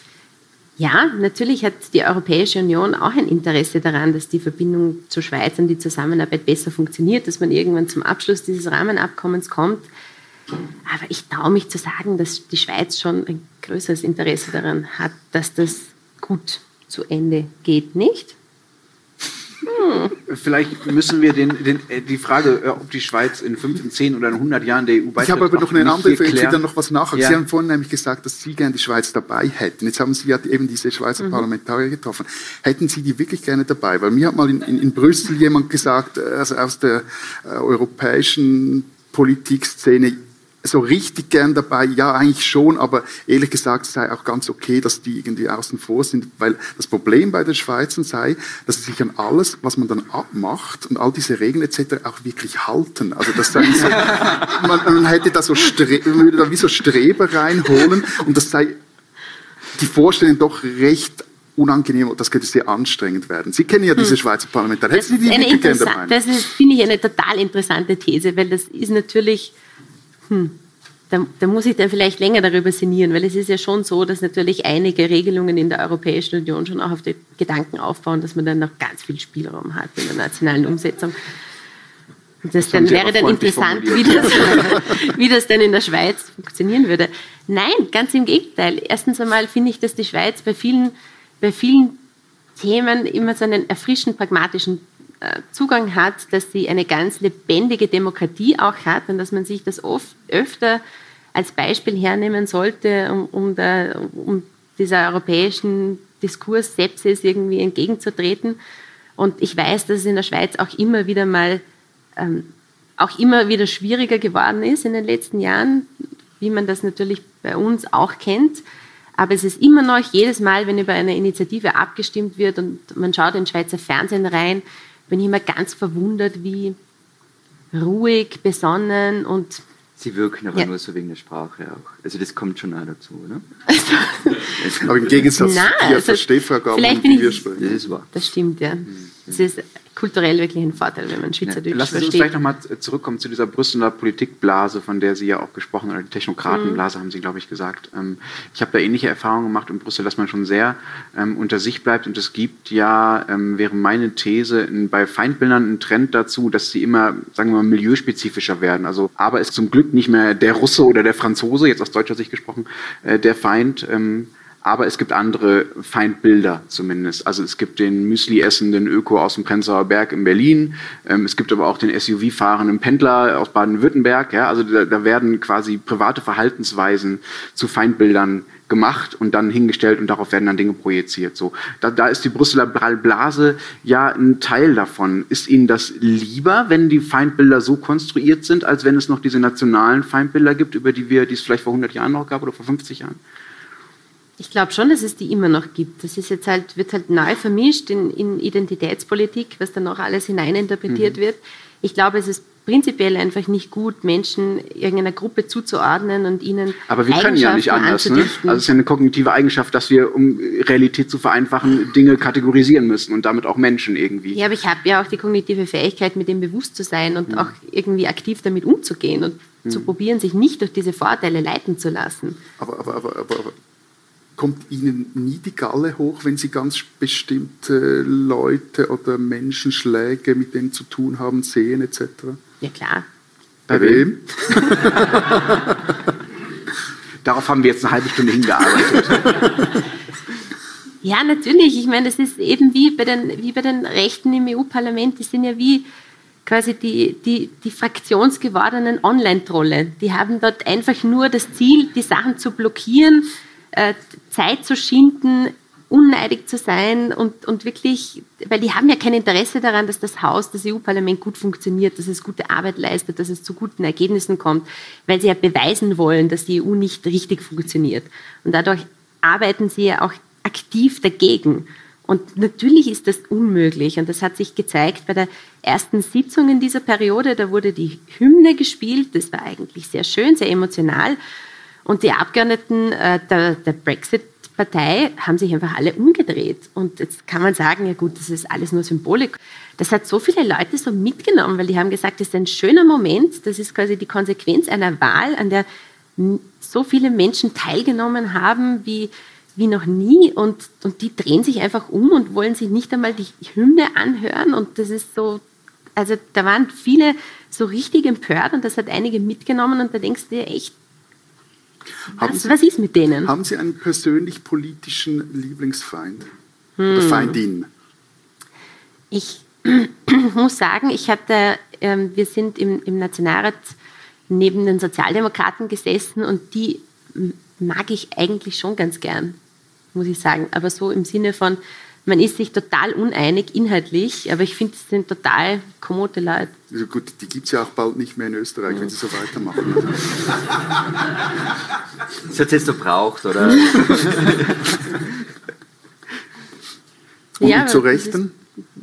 Ja, natürlich hat die Europäische Union auch ein Interesse daran, dass die Verbindung zur Schweiz und die Zusammenarbeit besser funktioniert, dass man irgendwann zum Abschluss dieses Rahmenabkommens kommt. Aber ich traue mich zu sagen, dass die Schweiz schon ein größeres Interesse daran hat, dass das gut zu Ende geht, nicht? Hm. Vielleicht müssen wir den, den, die Frage, ob die Schweiz in fünf, in zehn oder in hundert Jahren der E U beitritt. Ich habe aber noch eine andere Frage, ich will dann noch was nachhaken. Ja. Sie haben vorhin nämlich gesagt, dass Sie gerne die Schweiz dabei hätten. Jetzt haben Sie ja eben diese Schweizer mhm. Parlamentarier getroffen. Hätten Sie die wirklich gerne dabei? Weil mir hat mal in, in, in Brüssel jemand gesagt, also aus der äh, europäischen Politikszene, so richtig gern dabei, ja eigentlich schon, aber ehrlich gesagt sei auch ganz okay, dass die irgendwie außen vor sind, weil das Problem bei den Schweizern sei, dass sie sich an alles, was man dann abmacht und all diese Regeln et cetera auch wirklich halten. Also das sei so, man, man hätte da so Stre- man würde da wie so Streber reinholen und das sei die Vorstellung doch recht unangenehm, das könnte sehr anstrengend werden. Sie kennen ja diese hm. Schweizer Parlamentarier. Das ist, eine interessant, das ist, finde ich, eine total interessante These, weil das ist natürlich Hm. Da, da muss ich dann vielleicht länger darüber sinnieren, weil es ist ja schon so, dass natürlich einige Regelungen in der Europäischen Union schon auch auf den Gedanken aufbauen, dass man dann noch ganz viel Spielraum hat in der nationalen Umsetzung. Und das, das dann wäre dann interessant, wie das, wie das dann in der Schweiz funktionieren würde. Nein, ganz im Gegenteil. Erstens einmal finde ich, dass die Schweiz bei vielen, bei vielen Themen immer so einen erfrischend pragmatischen Zugang hat, dass sie eine ganz lebendige Demokratie auch hat und dass man sich das oft öfter als Beispiel hernehmen sollte, um, um, der, um dieser europäischen Diskurs Sepsis irgendwie entgegenzutreten. Und ich weiß, dass es in der Schweiz auch immer wieder mal ähm, auch immer wieder schwieriger geworden ist in den letzten Jahren, wie man das natürlich bei uns auch kennt. Aber es ist immer noch jedes Mal, wenn über eine Initiative abgestimmt wird und man schaut in Schweizer Fernsehen rein, bin ich immer ganz verwundert, wie ruhig, besonnen und... Sie wirken aber ja. nur so wegen der Sprache auch. Also das kommt schon auch dazu, oder? Also, aber im Gegensatz, Nein, die also Verstehvergaben, vielleicht die bin wir ich, sprechen. Das ist wahr. Das stimmt, ja. Das ist kulturell wirklich ein Vorteil, wenn man Schweizerdeutsch ja. Lassen Sie uns versteht. vielleicht nochmal zurückkommen zu dieser Brüsseler Politikblase, von der Sie ja auch gesprochen haben, oder die Technokratenblase, mhm. haben Sie, glaube ich, gesagt. Ähm, ich habe da ähnliche Erfahrungen gemacht in Brüssel, dass man schon sehr ähm, unter sich bleibt und es gibt ja, ähm, wäre meine These, in, bei Feindbildern einen Trend dazu, dass sie immer, sagen wir mal, milieuspezifischer werden. Also, aber ist zum Glück nicht mehr der Russe oder der Franzose, jetzt aus deutscher Sicht gesprochen, äh, der Feind, ähm, aber es gibt andere Feindbilder zumindest. Also es gibt den Müsli essenden Öko aus dem Prenzlauer Berg in Berlin. Ähm, es gibt aber auch den S U V-fahrenden Pendler aus Baden-Württemberg. Ja? Also da, da werden quasi private Verhaltensweisen zu Feindbildern gemacht und dann hingestellt und darauf werden dann Dinge projiziert. So, da, da ist die Brüsseler Blase ja ein Teil davon. Ist Ihnen das lieber, wenn die Feindbilder so konstruiert sind, als wenn es noch diese nationalen Feindbilder gibt, über die wir, die es vielleicht vor hundert Jahren noch gab oder vor fünfzig Jahren? Ich glaube schon, dass es die immer noch gibt. Das ist jetzt halt, wird halt neu vermischt in, in Identitätspolitik, was dann auch alles hineininterpretiert mhm. wird. Ich glaube, es ist prinzipiell einfach nicht gut, Menschen irgendeiner Gruppe zuzuordnen und ihnen Aber wir können ja nicht anders. Ne? Also es ist ja eine kognitive Eigenschaft, dass wir, um Realität zu vereinfachen, Dinge kategorisieren müssen und damit auch Menschen irgendwie. Ja, aber ich habe ja auch die kognitive Fähigkeit, mit dem bewusst zu sein und mhm. auch irgendwie aktiv damit umzugehen und mhm. zu probieren, sich nicht durch diese Vorteile leiten zu lassen. Aber, aber, aber, aber, aber. Kommt Ihnen nie die Galle hoch, wenn Sie ganz bestimmte Leute oder Menschenschläge, mit denen zu tun haben, sehen et cetera? Ja, klar. Bei, Bei wem? Darauf haben wir jetzt eine halbe Stunde hingearbeitet. Ja, natürlich. Ich meine, das ist eben wie bei den, wie bei den Rechten im E U-Parlament. Die sind ja wie quasi die, die, die fraktionsgewordenen Online-Trolle. Die haben dort einfach nur das Ziel, die Sachen zu blockieren, Zeit zu schinden, unneidig zu sein und, und wirklich, weil die haben ja kein Interesse daran, dass das Haus, das E U-Parlament gut funktioniert, dass es gute Arbeit leistet, dass es zu guten Ergebnissen kommt, weil sie ja beweisen wollen, dass die E U nicht richtig funktioniert. Und dadurch arbeiten sie ja auch aktiv dagegen. Und natürlich ist das unmöglich und das hat sich gezeigt bei der ersten Sitzung in dieser Periode, da wurde die Hymne gespielt, das war eigentlich sehr schön, sehr emotional. Und die Abgeordneten äh, der, der Brexit-Partei haben sich einfach alle umgedreht. Und jetzt kann man sagen, ja gut, das ist alles nur Symbolik. Das hat so viele Leute so mitgenommen, weil die haben gesagt, das ist ein schöner Moment, das ist quasi die Konsequenz einer Wahl, an der so viele Menschen teilgenommen haben wie, wie noch nie. Und, und die drehen sich einfach um und wollen sich nicht einmal die Hymne anhören. Und das ist so, also da waren viele so richtig empört und das hat einige mitgenommen. Und da denkst du dir echt, Was, Sie, was ist mit denen? Haben Sie einen persönlich politischen Lieblingsfeind hm. oder Feindin? Ich muss sagen, ich hatte, ähm, wir sind im, im Nationalrat neben den Sozialdemokraten gesessen und die mag ich eigentlich schon ganz gern, muss ich sagen. Aber so im Sinne von, man ist sich total uneinig inhaltlich, aber ich finde, es sind total kommode Leute. Also gut, die gibt es ja auch bald nicht mehr in Österreich, ja. wenn sie so weitermachen. Das hat es jetzt so braucht, oder? Und ja, zu Rechten?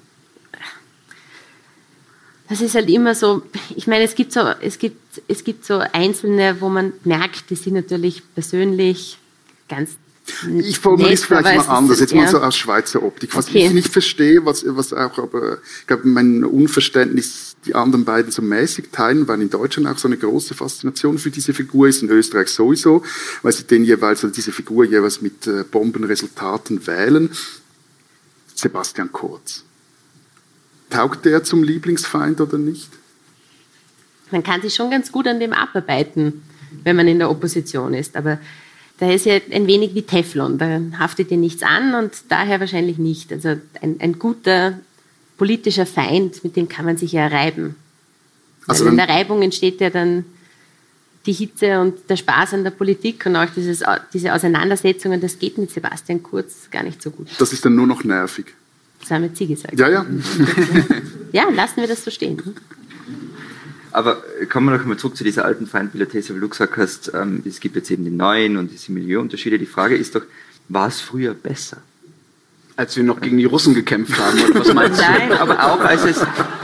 Das ist halt immer so, ich meine, es gibt so, es gibt, es gibt so Einzelne, wo man merkt, die sind natürlich persönlich ganz Ich formuliere es vielleicht mal anders, jetzt mal so aus Schweizer Optik. Was okay. ich nicht verstehe, was, was auch, aber ich glaube, mein Unverständnis die anderen beiden so mäßig teilen, weil in Deutschland auch so eine große Faszination für diese Figur ist, in Österreich sowieso, weil sie den jeweils, also diese Figur jeweils mit äh, Bombenresultaten wählen. Sebastian Kurz. Taugt der zum Lieblingsfeind oder nicht? Man kann sich schon ganz gut an dem abarbeiten, wenn man in der Opposition ist, aber da ist ja ein wenig wie Teflon, da haftet dir nichts an und daher wahrscheinlich nicht. Also ein, ein guter politischer Feind, mit dem kann man sich ja reiben. Also in der Reibung entsteht ja dann die Hitze und der Spaß an der Politik und auch dieses, diese Auseinandersetzungen, das geht mit Sebastian Kurz gar nicht so gut. Das ist dann nur noch nervig. Das haben jetzt Sie gesagt. Ja, ja. Ja, lassen wir das so stehen. Aber kommen wir noch mal zurück zu dieser alten Feindbilder-These, weil du gesagt hast, ähm, es gibt jetzt eben die neuen und diese Milieuunterschiede. Die Frage ist doch, war es früher besser? Als wir noch gegen die Russen gekämpft haben, oder was meinst du? Nein, aber auch als es...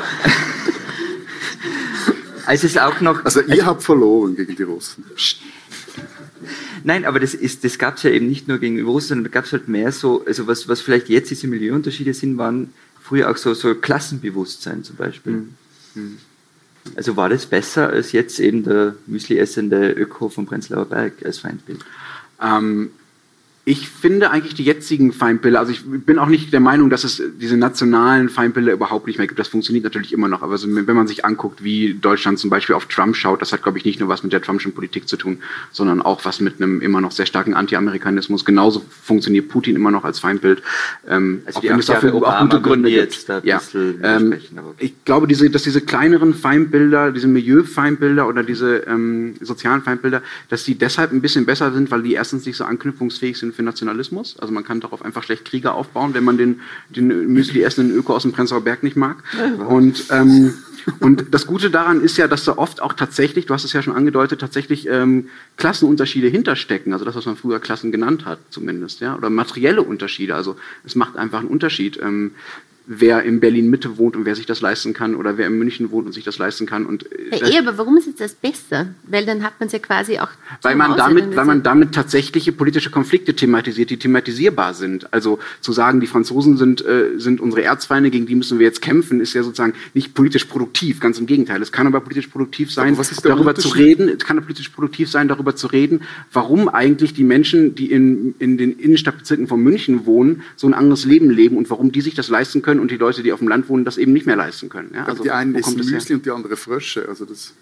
als es auch noch... Also ihr habt verloren gegen die Russen. Nein, aber das, ist, das gab es ja eben nicht nur gegenüber Russen, sondern da gab es halt mehr so, also was, was vielleicht jetzt diese Milieuunterschiede sind, waren früher auch so, so Klassenbewusstsein zum Beispiel. Mhm. Mhm. Also war das besser als jetzt eben der Müsli-essende Öko vom Prenzlauer Berg als Feindbild? Ähm, ich finde eigentlich die jetzigen Feindbilder, also ich bin auch nicht der Meinung, dass es diese nationalen Feindbilder überhaupt nicht mehr gibt. Das funktioniert natürlich immer noch. Aber also, wenn man sich anguckt, wie Deutschland zum Beispiel auf Trump schaut, das hat, glaube ich, nicht nur was mit der Trumpschen Politik zu tun, sondern auch was mit einem immer noch sehr starken Anti-Amerikanismus. Genauso funktioniert Putin immer noch als Feindbild. Ähm, also auch wenn es dafür auch gute Gründe gibt. Da ja. ähm, ich glaube, diese, dass diese kleineren Feindbilder, diese Milieu-Feindbilder oder diese ähm, sozialen Feindbilder, dass die deshalb ein bisschen besser sind, weil die erstens nicht so anknüpfungsfähig sind für Nationalismus. Also man kann darauf einfach schlecht Kriege aufbauen, wenn man den, den Müsli essenden Öko aus dem Prenzlauer Berg nicht mag. Und, ähm, und das Gute daran ist ja, dass da oft auch tatsächlich, du hast es ja schon angedeutet, tatsächlich ähm, Klassenunterschiede hinterstecken. Also das, was man früher Klassen genannt hat zumindest. Ja? Oder materielle Unterschiede. Also es macht einfach einen Unterschied. Ähm, wer in Berlin-Mitte wohnt und wer sich das leisten kann oder wer in München wohnt und sich das leisten kann. Und, ja, eh, aber warum ist jetzt das besser? Weil dann hat man es ja quasi auch weil man damit, weil man damit tatsächliche politische Konflikte thematisiert, die thematisierbar sind. Also zu sagen, die Franzosen sind, äh, sind unsere Erzfeinde, gegen die müssen wir jetzt kämpfen, ist ja sozusagen nicht politisch produktiv, ganz im Gegenteil. Es kann aber politisch produktiv sein, darüber zu reden, es kann politisch produktiv sein, darüber zu reden, warum eigentlich die Menschen, die in, in den Innenstadtbezirken von München wohnen, so ein anderes Leben leben und warum die sich das leisten können und die Leute, die auf dem Land wohnen, das eben nicht mehr leisten können. Ja, also, die einen essen Müsli und die andere Frösche. Also das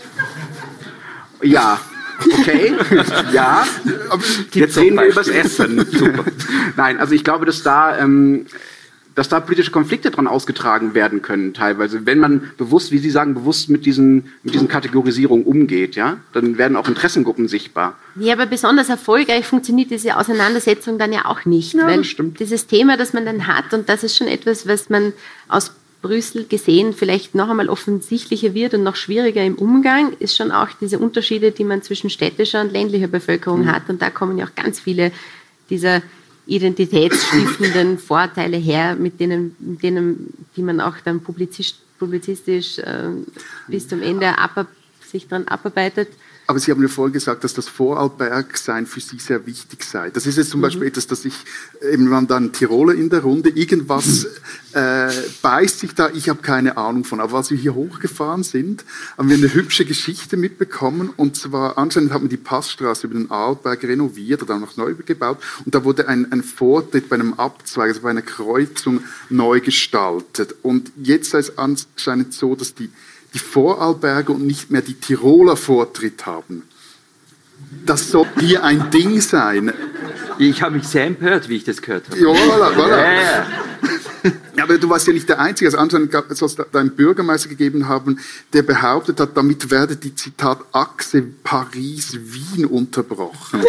ja, okay, ja. Aber jetzt reden wir über das Essen. Super. Nein, also ich glaube, dass da, ähm, dass da politische Konflikte dran ausgetragen werden können teilweise. Wenn man bewusst, wie Sie sagen, bewusst mit diesen, mit diesen Kategorisierungen umgeht, ja, dann werden auch Interessengruppen sichtbar. Ja, aber besonders erfolgreich funktioniert diese Auseinandersetzung dann ja auch nicht. Ja, weil das stimmt. Dieses Thema, das man dann hat, und das ist schon etwas, was man aus Brüssel gesehen vielleicht noch einmal offensichtlicher wird und noch schwieriger im Umgang, ist schon auch diese Unterschiede, die man zwischen städtischer und ländlicher Bevölkerung mhm. hat. Und da kommen ja auch ganz viele dieser identitätsstiftenden Vorteile her, mit denen, mit denen, die man auch dann publizistisch, publizistisch äh, bis zum Ende ab, sich dran abarbeitet. Aber Sie haben ja vorhin gesagt, dass das Vorarlbergsein für Sie sehr wichtig sei. Das ist jetzt zum mhm. Beispiel etwas, dass ich, eben waren dann Tiroler in der Runde, irgendwas äh, beißt sich da, ich habe keine Ahnung von. Aber als wir hier hochgefahren sind, haben wir eine hübsche Geschichte mitbekommen. Und zwar, anscheinend hat man die Passstraße über den Arlberg renoviert oder noch neu gebaut. Und da wurde ein, ein Vortritt bei einem Abzweig, also bei einer Kreuzung neu gestaltet. Und jetzt sei es anscheinend so, dass die die Vorarlberger und nicht mehr die Tiroler Vortritt haben. Das soll hier ein Ding sein. Ich habe mich sehr empört, wie ich das gehört habe. Ja, voilà, voilà. Ja, ja. Ja, aber du warst ja nicht der Einzige. Also anscheinend soll es da einen Bürgermeister gegeben haben, der behauptet hat, damit werde die, Zitat, Achse Paris-Wien unterbrochen.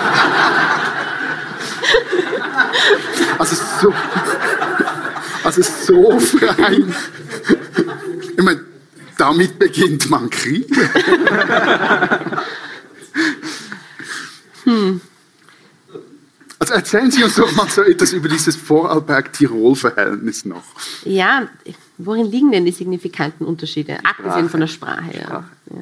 Also so, also so frei. Ich meine, damit beginnt man Krieg. hm. Also erzählen Sie uns doch mal so etwas über dieses Vorarlberg-Tirol-Verhältnis noch. Ja, worin liegen denn die signifikanten Unterschiede, abgesehen von der Sprache? Ja. Ja.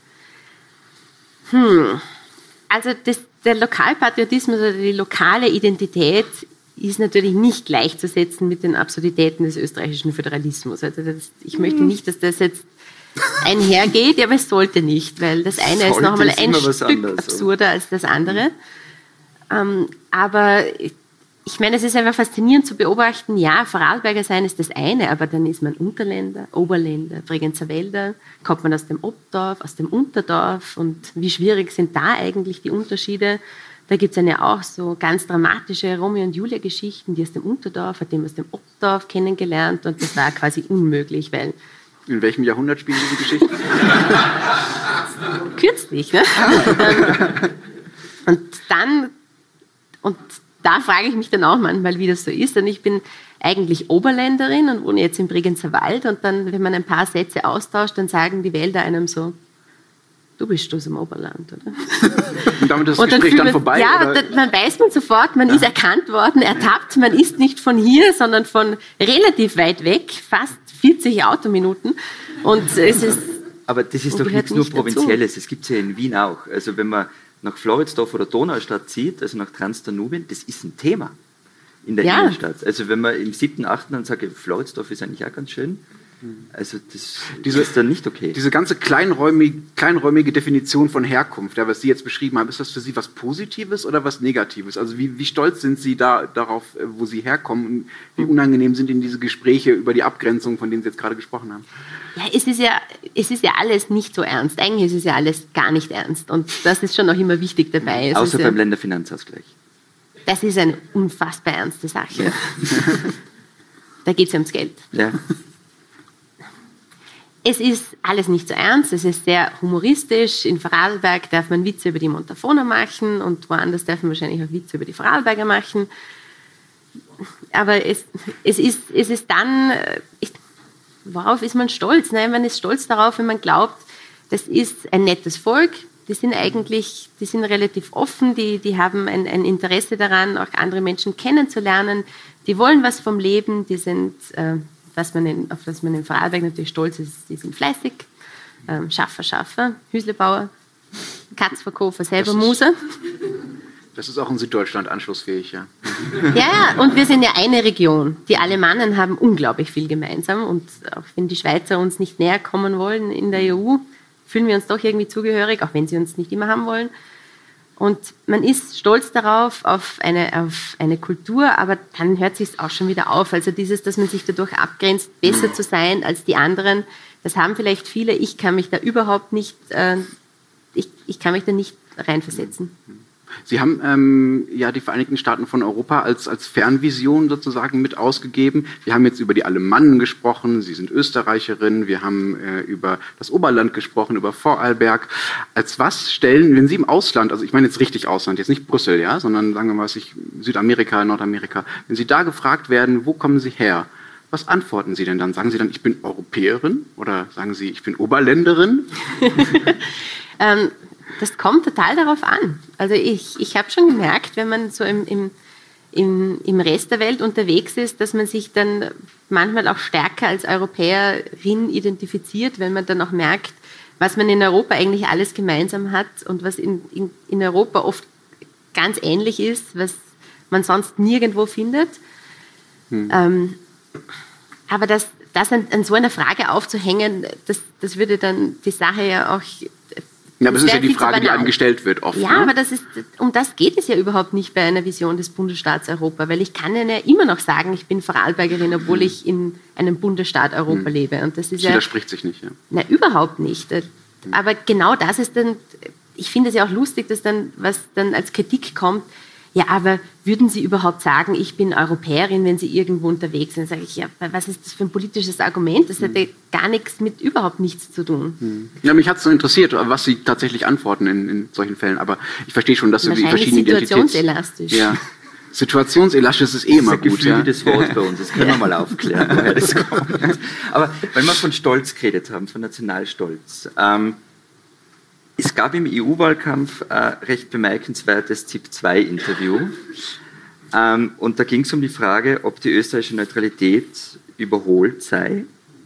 Hm. Also das, der Lokalpatriotismus oder die lokale Identität ist natürlich nicht gleichzusetzen mit den Absurditäten des österreichischen Föderalismus. Also das, ich möchte nicht, dass das jetzt einhergeht, ja, aber es sollte nicht, weil das eine sollte ist noch einmal ein Stück anders, absurder als das andere. Ähm, aber ich meine, es ist einfach faszinierend zu beobachten, ja, Vorarlberger sein ist das eine, aber dann ist man Unterländer, Oberländer, Bregenzer Wälder, kommt man aus dem Obdorf, aus dem Unterdorf und wie schwierig sind da eigentlich die Unterschiede? Da gibt es dann ja auch so ganz dramatische Romeo und Julia Geschichten, die aus dem Unterdorf, hat den aus dem Obdorf kennengelernt und das war quasi unmöglich, weil in welchem Jahrhundert spielen diese Geschichten? Kürzlich, ne? Und dann, und da frage ich mich dann auch manchmal, wie das so ist. Und ich bin eigentlich Oberländerin und wohne jetzt im Bregenzer Wald. Und dann, wenn man ein paar Sätze austauscht, dann sagen die Wälder einem so, du bist aus dem Oberland, oder? Und damit ist das Gespräch dann, dann vorbei? Ja, oder? Man weiß man sofort, man ja. ist erkannt worden, ertappt, man ist nicht von hier, sondern von relativ weit weg, fast vierzig Autominuten. Und es ist, aber das ist doch nichts nur Provinzielles, das gibt es ja in Wien auch. Also wenn man nach Floridsdorf oder Donaustadt zieht, also nach Transdanubien, das ist ein Thema. in der Ja. Innenstadt. Also wenn man im siebten, achten dann sagt, Floridsdorf ist eigentlich auch ganz schön. Also das Diese- ist dann nicht okay. Diese ganze kleinräumige, kleinräumige Definition von Herkunft, ja, was Sie jetzt beschrieben haben, ist das für Sie was Positives oder was Negatives? Also wie, wie stolz sind Sie da darauf, äh, wo Sie herkommen? Und wie unangenehm sind Ihnen diese Gespräche über die Abgrenzung, von denen Sie jetzt gerade gesprochen haben? Ja, es ist ja, es ist ja alles nicht so ernst. Eigentlich ist es ja alles gar nicht ernst. Und das ist schon auch immer wichtig dabei. Es Außer ist beim ja, Länderfinanzausgleich. das ist eine unfassbar ernste Sache. Da geht es ja ums Geld. Ja. Es ist alles nicht so ernst, es ist sehr humoristisch. In Vorarlberg darf man Witze über die Montafoner machen und woanders darf man wahrscheinlich auch Witze über die Vorarlberger machen. Aber es, es, ist, es ist dann, äh, ich, worauf ist man stolz? Nein, man ist stolz darauf, wenn man glaubt, das ist ein nettes Volk. Die sind eigentlich, die sind relativ offen, die, die haben ein, ein Interesse daran, auch andere Menschen kennenzulernen. Die wollen was vom Leben, die sind... Äh, Was man in, auf das man in Vorarlberg natürlich stolz ist, die sind fleißig, ähm, Schaffer, Schaffer, Hüslebauer, Katzverkäufer, selber Das ist- Muser. Das ist auch in Süddeutschland anschlussfähig, ja. Ja, ja, und wir sind ja eine Region. Die Alemannen haben unglaublich viel gemeinsam und auch wenn die Schweizer uns nicht näher kommen wollen in der E U, fühlen wir uns doch irgendwie zugehörig, auch wenn sie uns nicht immer haben wollen. Und man ist stolz darauf, auf eine, auf eine Kultur, aber dann hört sich auch schon wieder auf. Also dieses, dass man sich dadurch abgrenzt, besser zu sein als die anderen, das haben vielleicht viele. Ich kann mich da überhaupt nicht, äh, ich, ich kann mich da nicht reinversetzen. Sie haben ähm, ja die Vereinigten Staaten von Europa als, als Fernvision sozusagen mit ausgegeben. Wir haben jetzt über die Alemannen gesprochen, Sie sind Österreicherin, wir haben äh, über das Oberland gesprochen, über Vorarlberg. Als was stellen, wenn Sie im Ausland, also ich meine jetzt richtig Ausland, jetzt nicht Brüssel, ja, sondern sagen wir mal was ich, Südamerika, Nordamerika, wenn Sie da gefragt werden, wo kommen Sie her? Was antworten Sie denn dann? Sagen Sie dann, ich bin Europäerin oder sagen Sie, ich bin Oberländerin? Ähm, das kommt total darauf an. Also ich, ich habe schon gemerkt, wenn man so im, im, im, im Rest der Welt unterwegs ist, dass man sich dann manchmal auch stärker als Europäerin identifiziert, wenn man dann auch merkt, was man in Europa eigentlich alles gemeinsam hat und was in, in, in Europa oft ganz ähnlich ist, was man sonst nirgendwo findet. Hm. Ähm, aber das, das an, an so einer Frage aufzuhängen, das, das würde dann die Sache ja auch... Ja, aber das ist ja wäre die viel zu Frage, die banal. einem gestellt wird oft. Ja, ne? aber das ist, um das geht es ja überhaupt nicht bei einer Vision des Bundesstaats Europa, weil ich kann ja immer noch sagen, ich bin Vorarlbergerin, obwohl hm. ich in einem Bundesstaat Europa hm. lebe. Und das ist das ja, widerspricht sich nicht. Ja. Na, überhaupt nicht. Aber genau das ist dann, ich finde es ja auch lustig, dass dann, was dann als Kritik kommt, ja, aber würden Sie überhaupt sagen, ich bin Europäerin, wenn Sie irgendwo unterwegs sind? Sage ich, ja, was ist das für ein politisches Argument? Das hat ja gar nichts mit überhaupt nichts zu tun. Ja, mich hat es so interessiert, was Sie tatsächlich antworten in, in solchen Fällen. Aber ich verstehe schon, dass Sie die Wahrscheinlich verschiedenen Identitäts... situationselastisch. Ja. Situationselastisch ist eh immer das ist ein gut. Ja. geflügeltes Wort bei uns, das können wir mal aufklären, woher das kommt. Aber weil wir von Stolz geredet haben, von Nationalstolz. Ähm, es gab im E U-Wahlkampf ein recht bemerkenswertes Z I P zwei Interview. Ähm, und da ging es um die Frage, ob die österreichische Neutralität überholt sei.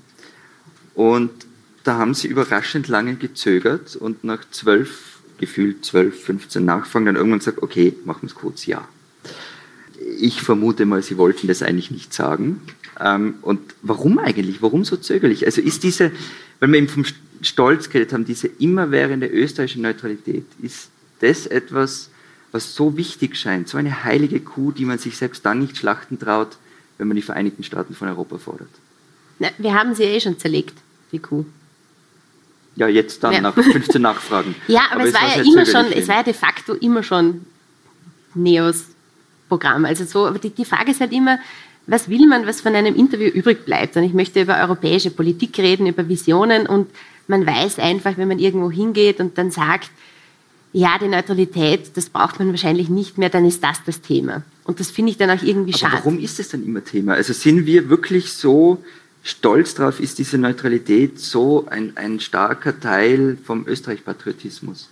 Und da haben sie überraschend lange gezögert und nach zwölf, gefühlt zwölf, fünfzehn Nachfragen dann irgendwann gesagt, okay, machen wir es kurz, ja. Ich vermute mal, sie wollten das eigentlich nicht sagen. Ähm, und warum eigentlich? Warum so zögerlich? Also ist diese, weil wir eben vom Stolz geredet haben, diese immerwährende österreichische Neutralität, ist das etwas, was so wichtig scheint, so eine heilige Kuh, die man sich selbst dann nicht schlachten traut, wenn man die Vereinigten Staaten von Europa fordert? Na, wir haben sie ja eh schon zerlegt, die Kuh. Ja, jetzt dann Ja. nach fünfzehn Nachfragen. Ja, aber, aber es, war ja sehr immer zögerlich schon, eben. es war ja de facto immer schon Neos Programm. Also so, aber die, die Frage ist halt immer, was will man, was von einem Interview übrig bleibt? Und ich möchte über europäische Politik reden, über Visionen und man weiß einfach, wenn man irgendwo hingeht und dann sagt, ja, die Neutralität, das braucht man wahrscheinlich nicht mehr, dann ist das das Thema. Und das finde ich dann auch irgendwie Aber schade. warum ist das dann immer Thema? Also sind wir wirklich so stolz drauf, ist diese Neutralität so ein, ein starker Teil vom Österreich-Patriotismus?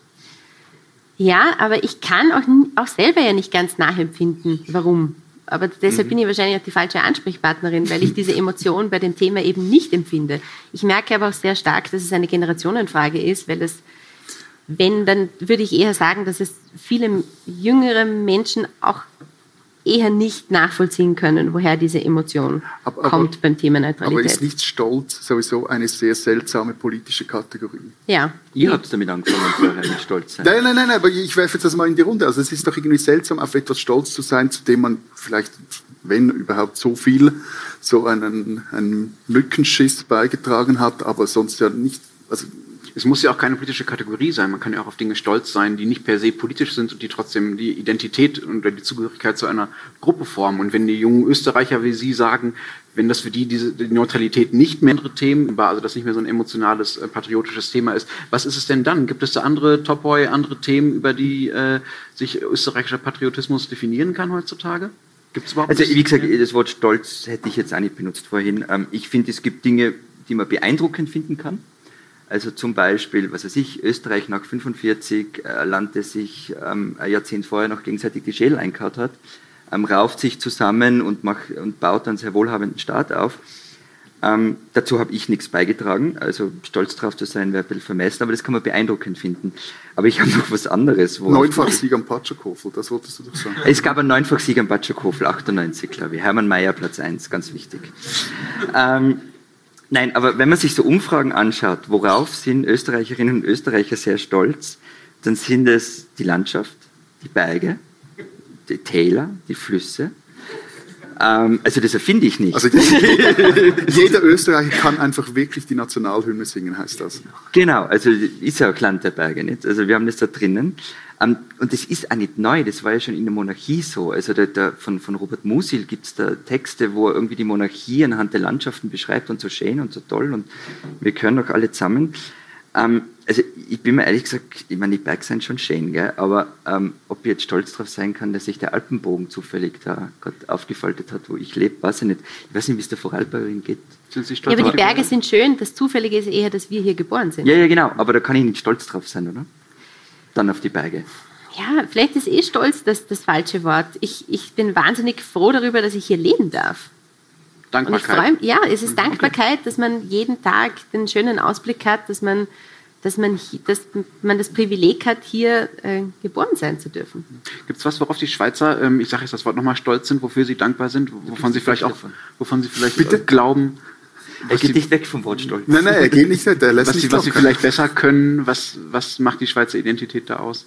Ja, aber ich kann auch, n- auch selber ja nicht ganz nachempfinden, warum. Aber deshalb mhm. bin ich wahrscheinlich auch die falsche Ansprechpartnerin, weil ich diese Emotion bei dem Thema eben nicht empfinde. Ich merke aber auch sehr stark, dass es eine Generationenfrage ist, weil es, wenn, dann würde ich eher sagen, dass es viele jüngere Menschen auch eher nicht nachvollziehen können, woher diese Emotion aber, kommt aber, beim Thema Neutralität. Aber ist nicht Stolz sowieso eine sehr seltsame politische Kategorie? Ja. Ihr habt damit angefangen, vorher mit Stolz sein. Nein, nein, nein, nein, aber ich werfe jetzt das mal in die Runde. Also es ist doch irgendwie seltsam, auf etwas stolz zu sein, zu dem man vielleicht, wenn überhaupt so viel, so einen, einen Mückenschiss beigetragen hat, aber sonst ja nicht. Also es muss ja auch keine politische Kategorie sein. Man kann ja auch auf Dinge stolz sein, die nicht per se politisch sind und die trotzdem die Identität und die Zugehörigkeit zu einer Gruppe formen. Und wenn die jungen Österreicher wie Sie sagen, wenn das für die diese die Neutralität nicht mehr andere Themen war, also das nicht mehr so ein emotionales, äh, patriotisches Thema ist, was ist es denn dann? Gibt es da andere Topoi, andere Themen, über die äh, sich österreichischer Patriotismus definieren kann heutzutage? Gibt's überhaupt also das? wie gesagt, das Wort Stolz hätte ich jetzt auch nicht benutzt vorhin. Ähm, ich finde, es gibt Dinge, die man beeindruckend finden kann. Also zum Beispiel, was weiß ich, Österreich nach fünfundvierzig, ein Land, das sich ähm, ein Jahrzehnt vorher noch gegenseitig die Schädel eingehauen hat, ähm, rauft sich zusammen und, macht, und baut einen sehr wohlhabenden Staat auf. Ähm, dazu habe ich nichts beigetragen, also stolz drauf zu sein wäre ein bisschen vermessen, aber das kann man beeindruckend finden. Aber ich habe noch was anderes. Neunfach Sieg am Patschakofel, das wolltest du doch sagen. Es gab einen neunfach Sieg am Patschakofel, achtundneunzig, glaube ich. Hermann Mayer, Platz eins, ganz wichtig. ähm, Nein, aber wenn man sich so Umfragen anschaut, worauf sind Österreicherinnen und Österreicher sehr stolz, dann sind es die Landschaft, die Berge, die Täler, die Flüsse. Ähm, also das erfinde ich nicht. Also jeder Österreicher kann einfach wirklich die Nationalhymne singen, heißt das. Genau, also ist ja auch Land der Berge, nicht? Also wir haben das da drinnen. Um, und das ist auch nicht neu, das war ja schon in der Monarchie so. Also da, da, von, von Robert Musil gibt es da Texte, wo er irgendwie die Monarchie anhand der Landschaften beschreibt und so schön und so toll und wir gehören doch alle zusammen. Um, also ich bin mir ehrlich gesagt, ich meine, die Berge sind schon schön, gell? Aber um, ob ich jetzt stolz drauf sein kann, dass sich der Alpenbogen zufällig da gerade aufgefaltet hat, wo ich lebe, weiß ich nicht. Ich weiß nicht, wie es der Vorarlbergerin geht. Sind Sie stolz Ja, aber die drauf? Berge sind schön, das Zufällige ist eher, dass wir hier geboren sind. Ja, ja, genau, aber da kann ich nicht stolz drauf sein, oder? Dann auf die Berge. Ja, vielleicht ist eh stolz das, das falsche Wort. Ich, ich bin wahnsinnig froh darüber, dass ich hier leben darf. Und ich freue mich, ja, es ist Dankbarkeit, dass man jeden Tag den schönen Ausblick hat, dass man, dass man, dass man das Privileg hat, hier äh, geboren sein zu dürfen. Gibt es was, worauf die Schweizer, ähm, ich sage jetzt das Wort nochmal, stolz sind, wofür sie dankbar sind, wovon sie vielleicht auch, wovon sie vielleicht Bitte? glauben? Er geht nicht weg vom Wort stolz. Nein, nein, er geht nicht weg, er lässt was nicht sie, was sie locker. vielleicht besser können, was, was macht die Schweizer Identität da aus?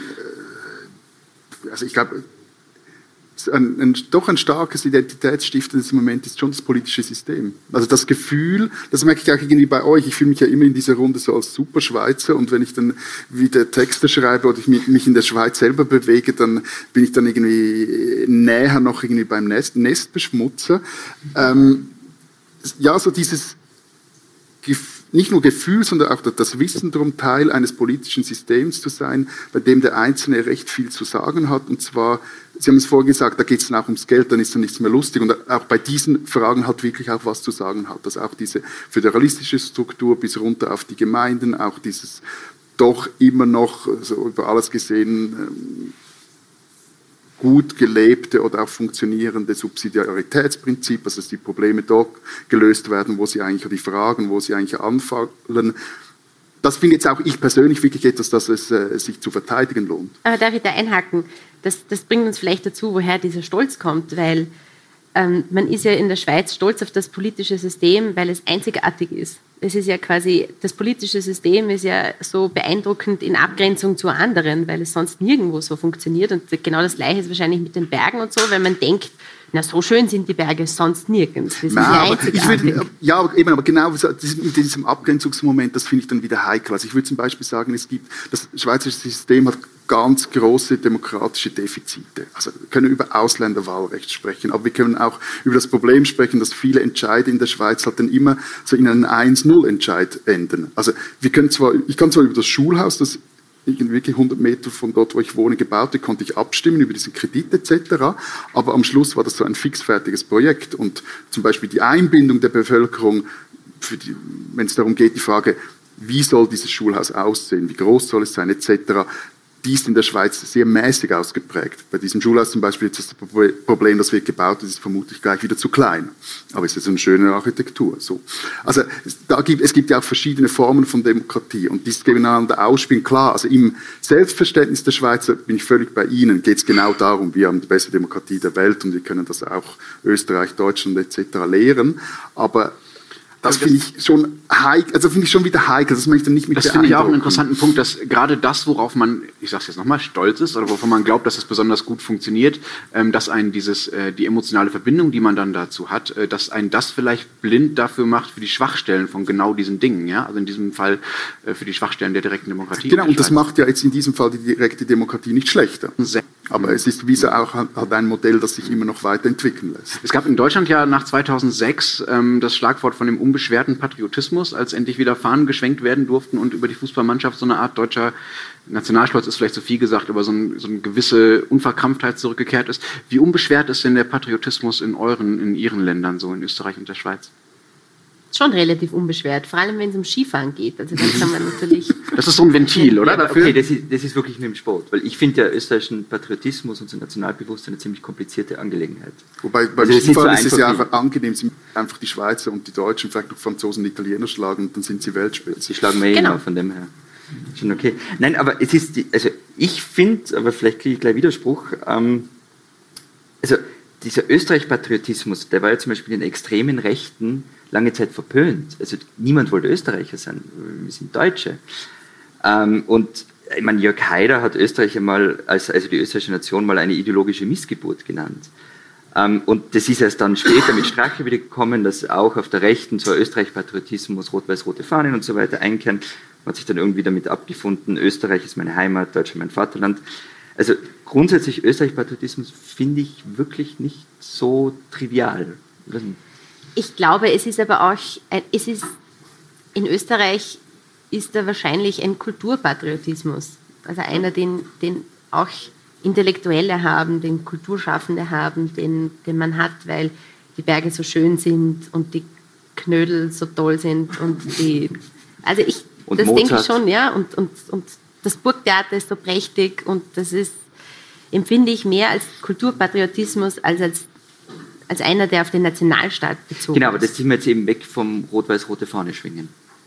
Also ich glaube, ein, ein, doch ein starkes identitätsstiftendes Moment ist schon das politische System. Also das Gefühl, das merke ich auch irgendwie bei euch, ich fühle mich ja immer in dieser Runde so als Superschweizer und wenn ich dann wieder Texte schreibe oder ich mich in der Schweiz selber bewege, dann bin ich dann irgendwie näher noch irgendwie beim Nest, Nestbeschmutzer. Ähm, ja, so dieses nicht nur Gefühl, sondern auch das Wissen darum, Teil eines politischen Systems zu sein, bei dem der Einzelne recht viel zu sagen hat. Und zwar, Sie haben es vorhin gesagt, da geht es dann auch ums Geld, dann ist dann nichts mehr lustig. Und auch bei diesen Fragen halt wirklich auch was zu sagen hat. Also auch diese föderalistische Struktur bis runter auf die Gemeinden, auch dieses doch immer noch, so über alles gesehen, gut gelebte oder auch funktionierende Subsidiaritätsprinzip, also dass die Probleme dort gelöst werden, wo sie eigentlich, die Fragen, wo sie eigentlich anfallen. Das finde jetzt auch ich persönlich wirklich etwas, dass es äh, sich zu verteidigen lohnt. Aber darf ich da einhaken? Das, das bringt uns vielleicht dazu, woher dieser Stolz kommt, weil ähm, man ist ja in der Schweiz stolz auf das politische System, weil es einzigartig ist. Es ist ja quasi, das politische System ist ja so beeindruckend in Abgrenzung zu anderen, weil es sonst nirgendwo so funktioniert. Und genau das Gleiche ist wahrscheinlich mit den Bergen und so, weil man denkt, na, so schön sind die Berge sonst nirgends. Wir sind Nein, ja aber einzigartig. ich würd, ja, eben, aber genau mit diesem Abgrenzungsmoment, das finde ich dann wieder heikel. Also ich würde zum Beispiel sagen, es gibt, das schweizerische System hat ganz große demokratische Defizite. Also wir können über Ausländerwahlrecht sprechen, aber wir können auch über das Problem sprechen, dass viele Entscheide in der Schweiz halt dann immer so in einen eins null Entscheid enden. Also wir können zwar, ich kann zwar über das Schulhaus, das wirklich hundert Meter von dort, wo ich wohne, gebaut, da konnte ich abstimmen über diesen Kredit et cetera. Aber am Schluss war das so ein fixfertiges Projekt und zum Beispiel die Einbindung der Bevölkerung, für die, wenn es darum geht, die Frage, wie soll dieses Schulhaus aussehen, wie groß soll es sein et cetera. die ist in der Schweiz sehr mäßig ausgeprägt. Bei diesem Schulhaus zum Beispiel ist das Problem, das wird gebaut, das ist vermutlich gleich wieder zu klein. Aber es ist eine schöne Architektur. So. Also da gibt, es gibt ja auch verschiedene Formen von Demokratie und dieses gegeneinander ausspielen, klar, also im Selbstverständnis der Schweizer bin ich völlig bei Ihnen, geht es genau darum, wir haben die beste Demokratie der Welt und wir können das auch Österreich, Deutschland et cetera lehren, aber das, das finde ich schon heikel, also finde ich schon wieder heikel, das möchte ich nicht mit Das finde ich auch einen interessanten Punkt, dass gerade das, worauf man, ich sage es jetzt nochmal, stolz ist oder wovon man glaubt, dass es besonders gut funktioniert, ähm, dass einen dieses, äh, die emotionale Verbindung, die man dann dazu hat, äh, dass einen das vielleicht blind dafür macht für die Schwachstellen von genau diesen Dingen, ja, also in diesem Fall äh, für die Schwachstellen der direkten Demokratie. Genau, und das macht ja jetzt in diesem Fall die direkte Demokratie nicht schlechter. Aber es ist wie so auch halt ein Modell, das sich immer noch weiterentwickeln lässt. Es gab in Deutschland ja nach zweitausendsechs ähm, das Schlagwort von dem unbeschwerten Patriotismus, als endlich wieder Fahnen geschwenkt werden durften und über die Fußballmannschaft so eine Art deutscher Nationalstolz ist vielleicht zu viel gesagt, aber so, ein, so eine gewisse Unverkrampftheit zurückgekehrt ist. Wie unbeschwert ist denn der Patriotismus in euren, in Ihren Ländern, so in Österreich und der Schweiz? Schon relativ unbeschwert, vor allem wenn es um Skifahren geht. Also dann kann man natürlich. Das ist so ein Ventil, oder? Ja, Dafür? okay, das ist, das ist wirklich nur im Sport, weil ich finde ja österreichischen Patriotismus und so Nationalbewusstsein eine ziemlich komplizierte Angelegenheit. Wobei beim Also Skifahren ist, so ist es ja einfach auch angenehm, sie einfach die Schweizer und die Deutschen, vielleicht noch Franzosen und Italiener schlagen und dann sind sie Weltspitze. Sie schlagen wir Genau. immer von dem her. Schon okay. Nein, aber es ist, die, also ich finde, aber vielleicht kriege ich gleich Widerspruch, ähm, also dieser Österreich-Patriotismus, der war ja zum Beispiel in den extremen Rechten lange Zeit verpönt. Also niemand wollte Österreicher sein, wir sind Deutsche. Ähm, und ich meine, Jörg Haider hat Österreich einmal, als, also die österreichische Nation, mal eine ideologische Missgeburt genannt. Ähm, und das ist erst dann später mit Strache wieder gekommen, dass auch auf der Rechten so Österreich-Patriotismus, rot-weiß-rote Fahnen und so weiter einkehren. Man hat sich dann irgendwie damit abgefunden, Österreich ist meine Heimat, Deutschland mein Vaterland. Also grundsätzlich Österreich-Patriotismus finde ich wirklich nicht so trivial. Ich glaube, es ist aber auch, ein, es ist, in Österreich ist da wahrscheinlich ein Kulturpatriotismus. Also einer, den, den auch Intellektuelle haben, den Kulturschaffende haben, den, den man hat, weil die Berge so schön sind und die Knödel so toll sind und die, also ich, und das Mozart. denke ich schon, ja, und, und, und das Burgtheater ist so prächtig und das ist, empfinde ich mehr als Kulturpatriotismus als als, als einer, der auf den Nationalstaat bezogen ist. Genau, aber das ziehen wir jetzt eben weg vom rot-weiß-rote Fahne schwingen.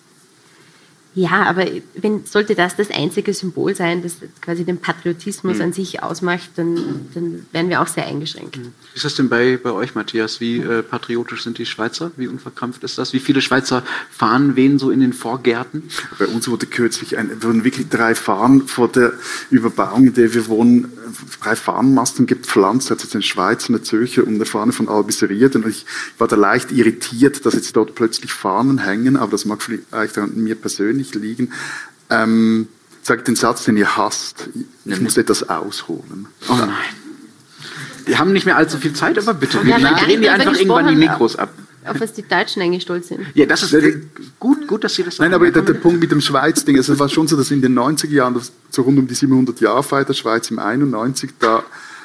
Ja, aber wenn, sollte das das einzige Symbol sein, das quasi den Patriotismus Mhm. an sich ausmacht, dann, dann wären wir auch sehr eingeschränkt. Wie ist das denn bei, bei euch, Matthias? Wie äh, patriotisch sind die Schweizer? Wie unverkrampft ist das? Wie viele Schweizer Fahnen wehen so in den Vorgärten? Bei uns wurde kürzlich ein, wurden wirklich drei Fahnen vor der Überbauung, in der wir wohnen, drei Fahnenmasten gepflanzt, hat jetzt eine Schweiz, eine Zürcher und eine Fahne von Albiserieden. Und ich war da leicht irritiert, dass jetzt dort plötzlich Fahnen hängen, aber das mag vielleicht an mir persönlich liegen. Ähm, sag den Satz, den ihr hasst. Ich Ja, muss etwas ausholen. Oh nein. Wir haben nicht mehr allzu viel Zeit, aber bitte. Wir haben ja gar drehen nicht die darüber einfach irgendwann die gesprochen, Mikros ab. Auf was die Deutschen eigentlich stolz sind. Ja, das ist äh, gut, gut, dass Sie das sagen. Nein, aber der, der Punkt mit dem Schweiz-Ding, also es war schon so, dass in den neunziger Jahren, das, so rund um die siebenhundert-Jahr-Feier der Schweiz im einundneunzig, da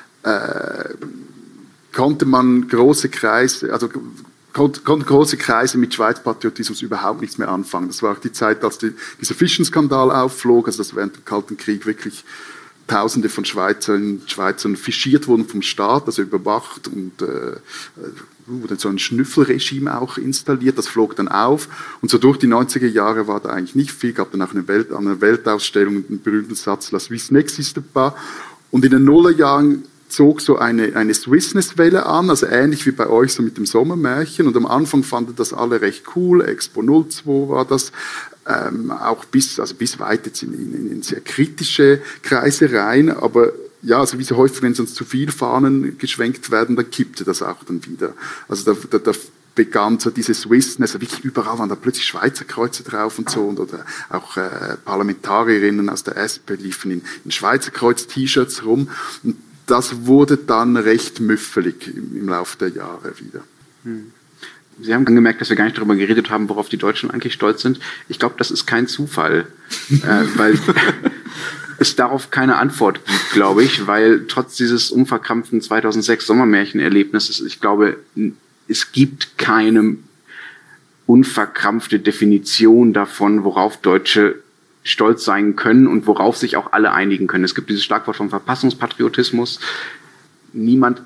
äh, konnte man große Kreise, also konnten große Kreise mit Schweiz-Patriotismus überhaupt nichts mehr anfangen. Das war auch die Zeit, als die, dieser Fischenskandal aufflog, also dass während dem Kalten Krieg wirklich Tausende von Schweizern, Schweizern fischiert wurden vom Staat, also überwacht und äh, wurde so ein Schnüffelregime auch installiert, das flog dann auf und so durch die neunziger Jahre war da eigentlich nicht viel, gab dann auch eine, Welt, eine Weltausstellung, einen berühmten Satz, La Suisse n'existe pas, und in den Nullerjahren zog so eine, eine Swissness-Welle an, also ähnlich wie bei euch so mit dem Sommermärchen, und am Anfang fanden das alle recht cool, Expo null zwei war das, ähm, auch bis, also bis weit jetzt in, in, in sehr kritische Kreise rein, aber ja, also wie so häufig, wenn sonst zu viel Fahnen geschwenkt werden, dann kippte das auch dann wieder. Also da, da, da begann so diese Swissness, also wirklich überall waren da plötzlich Schweizer Kreuze drauf und so, und oder auch äh, Parlamentarierinnen aus der S P liefen in, in Schweizer Kreuz-T-Shirts rum, und das wurde dann recht müffelig im, im Laufe der Jahre wieder. Sie haben gemerkt, dass wir gar nicht darüber geredet haben, worauf die Deutschen eigentlich stolz sind. Ich glaube, das ist kein Zufall, äh, weil es darauf keine Antwort gibt, glaube ich, weil trotz dieses unverkrampften zweitausendsechs Sommermärchenerlebnisses, ich glaube, es gibt keine unverkrampfte Definition davon, worauf Deutsche stolz sein können und worauf sich auch alle einigen können. Es gibt dieses Schlagwort vom Verfassungspatriotismus. Niemand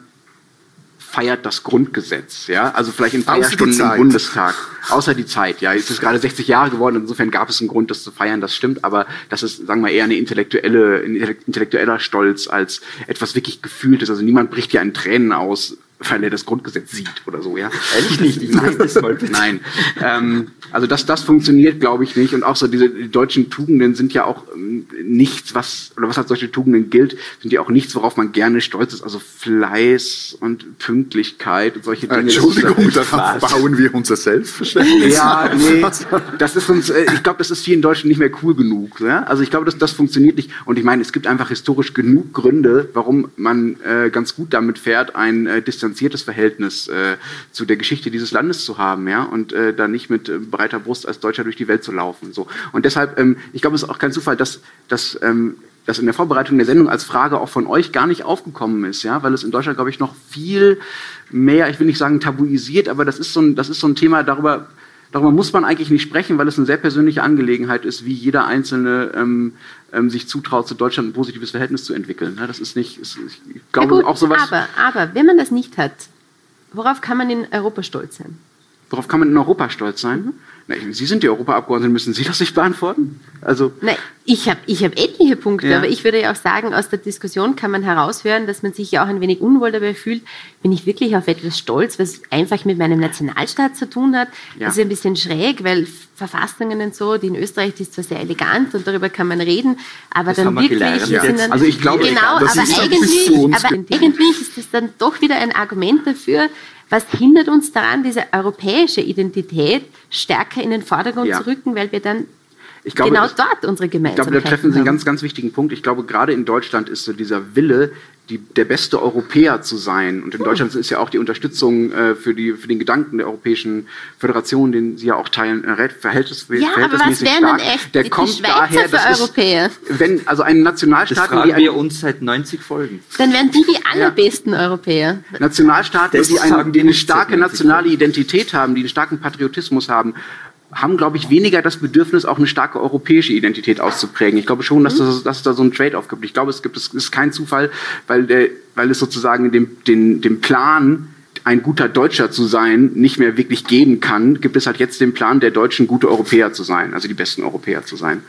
feiert das Grundgesetz, ja, also vielleicht in Feierstunden im Bundestag, außer die Zeit, ja, es ist gerade sechzig Jahre geworden, insofern gab es einen Grund, das zu feiern, das stimmt, aber das ist, sagen wir, eher eine intellektuelle, ein intellektueller Stolz als etwas wirklich Gefühltes, also niemand bricht ja in Tränen aus, weil er das Grundgesetz sieht oder so, ja. Ehrlich nicht, ich Nein, das mal bitte. Nein. Ähm, also das, das funktioniert, glaube ich, nicht. Und auch so diese die deutschen Tugenden sind ja auch ähm, nichts, was, oder was als solche Tugenden gilt, sind ja auch nichts, worauf man gerne stolz ist. Also Fleiß und Pünktlichkeit und solche Dinge. Entschuldigung, darauf bauen wir unser Selbstverständnis. Ja, nee, das ist uns, äh, ich glaube, das ist vielen Deutschen nicht mehr cool genug. Ja? Also ich glaube, das, das funktioniert nicht. Und ich meine, es gibt einfach historisch genug Gründe, warum man äh, ganz gut damit fährt, ein äh, distanziertes Verhältnis äh, zu der Geschichte dieses Landes zu haben, ja, und äh, da nicht mit äh, breiter Brust als Deutscher durch die Welt zu laufen. So. Und deshalb, ähm, ich glaube, es ist auch kein Zufall, dass, dass ähm, das in der Vorbereitung der Sendung als Frage auch von euch gar nicht aufgekommen ist, ja, weil es in Deutschland, glaube ich, noch viel mehr, ich will nicht sagen tabuisiert, aber das ist so ein, das ist so ein Thema, darüber, darüber muss man eigentlich nicht sprechen, weil es eine sehr persönliche Angelegenheit ist, wie jeder Einzelne ähm, ähm, sich zutraut, zu Deutschland ein positives Verhältnis zu entwickeln. Ja, das ist nicht, ist, ich glaube, ja gut, auch sowas. Aber, aber, wenn man das nicht hat, worauf kann man in Europa stolz sein? Worauf kann man in Europa stolz sein? Mhm. Na, Sie sind die Europaabgeordneten, müssen Sie das nicht beantworten? Also Nein, ich habe ich hab etliche Punkte, ja. aber ich würde ja auch sagen, aus der Diskussion kann man heraushören, dass man sich ja auch ein wenig unwohl dabei fühlt. Bin ich wirklich auf etwas stolz, was einfach mit meinem Nationalstaat zu tun hat? Ja. Das ist ein bisschen schräg, weil Verfassungen und so, die in Österreich, die ist zwar sehr elegant und darüber kann man reden, aber das dann haben wir wirklich... gelernt, wir ja. sind dann, Also ich glaube, genau, das aber ist eigentlich, aber eigentlich ist das dann doch wieder ein Argument dafür, was hindert uns daran, diese europäische Identität stärker in den Vordergrund Ja. zu rücken, weil wir dann Ich glaube, genau das- dort unsere Ich Gemeinsamkeiten glaube, da treffen Sie einen haben. ganz, ganz wichtigen Punkt. Ich glaube, gerade in Deutschland ist so dieser Wille, die, der beste Europäer zu sein. Und in Deutschland ist ja auch die Unterstützung äh, für, die, für den Gedanken der Europäischen Föderation, den Sie ja auch teilen, äh, verhältnis, Ja, aber was verhältnismäßig wären denn stark. echt Der die kommt Schweizer daher, für das Europäer? Ist, wenn, also ein Das Nationalstaat, fragen die wir ein, uns seit neunzig Folgen. Dann wären die die allerbesten Europäer. Nationalstaaten, Das die, sagen eine, die die eine nicht starke seit nationale Identität haben, die einen starken Patriotismus haben, haben, glaube ich, weniger das Bedürfnis, auch eine starke europäische Identität auszuprägen. Ich glaube schon, dass, das, dass es da so einen Trade-off gibt. Ich glaube, es gibt, es ist kein Zufall, weil, der, weil es sozusagen dem, den, dem Plan, ein guter Deutscher zu sein, nicht mehr wirklich geben kann, gibt es halt jetzt den Plan der Deutschen, gute Europäer zu sein, also die besten Europäer zu sein.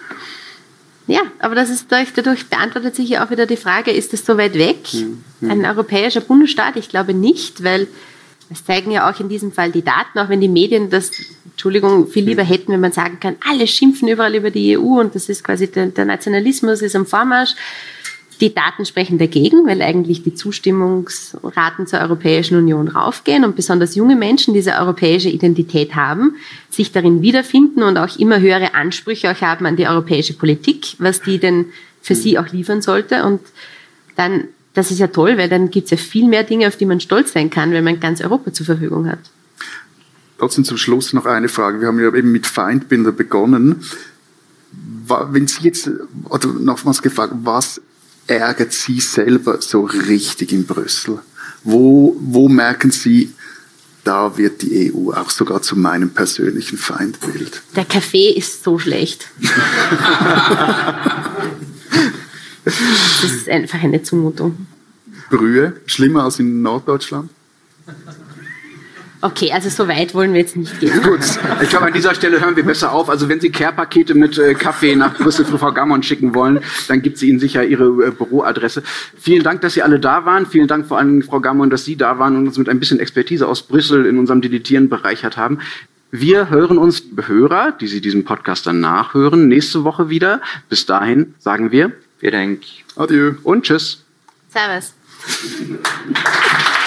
Ja, aber das ist dadurch, dadurch beantwortet sich ja auch wieder die Frage, ist es so weit weg? Mhm. Ein europäischer Bundesstaat? Ich glaube nicht, weil es zeigen ja auch in diesem Fall die Daten, auch wenn die Medien das, Entschuldigung, viel lieber hätten, wenn man sagen kann, alle schimpfen überall über die E U und das ist quasi der, der Nationalismus ist am Vormarsch. Die Daten sprechen dagegen, weil eigentlich die Zustimmungsraten zur Europäischen Union raufgehen und besonders junge Menschen diese europäische Identität haben, sich darin wiederfinden und auch immer höhere Ansprüche auch haben an die europäische Politik, was die denn für sie auch liefern sollte. Und dann, das ist ja toll, weil dann gibt es ja viel mehr Dinge, auf die man stolz sein kann, wenn man ganz Europa zur Verfügung hat. Trotzdem zum Schluss noch eine Frage. Wir haben ja eben mit Feindbilder begonnen. Wenn Sie jetzt, oder nochmals gefragt, was ärgert Sie selber so richtig in Brüssel? Wo, wo merken Sie, da wird die E U auch sogar zu meinem persönlichen Feindbild? Der Kaffee ist so schlecht. Das ist einfach eine Zumutung. Brühe, schlimmer als in Norddeutschland? Okay, also so weit wollen wir jetzt nicht gehen. Gut, ich glaube, an dieser Stelle hören wir besser auf. Also wenn Sie Care-Pakete mit äh, Kaffee nach Brüssel für Frau Gammon schicken wollen, dann gibt sie Ihnen sicher Ihre äh, Büroadresse. Vielen Dank, dass Sie alle da waren. Vielen Dank vor allem, Frau Gammon, dass Sie da waren und uns mit ein bisschen Expertise aus Brüssel in unserem Deletieren bereichert haben. Wir hören uns, liebe Hörer, die Sie diesen Podcast dann nachhören, nächste Woche wieder. Bis dahin sagen wir Vielen Dank. Adieu. und tschüss. Servus.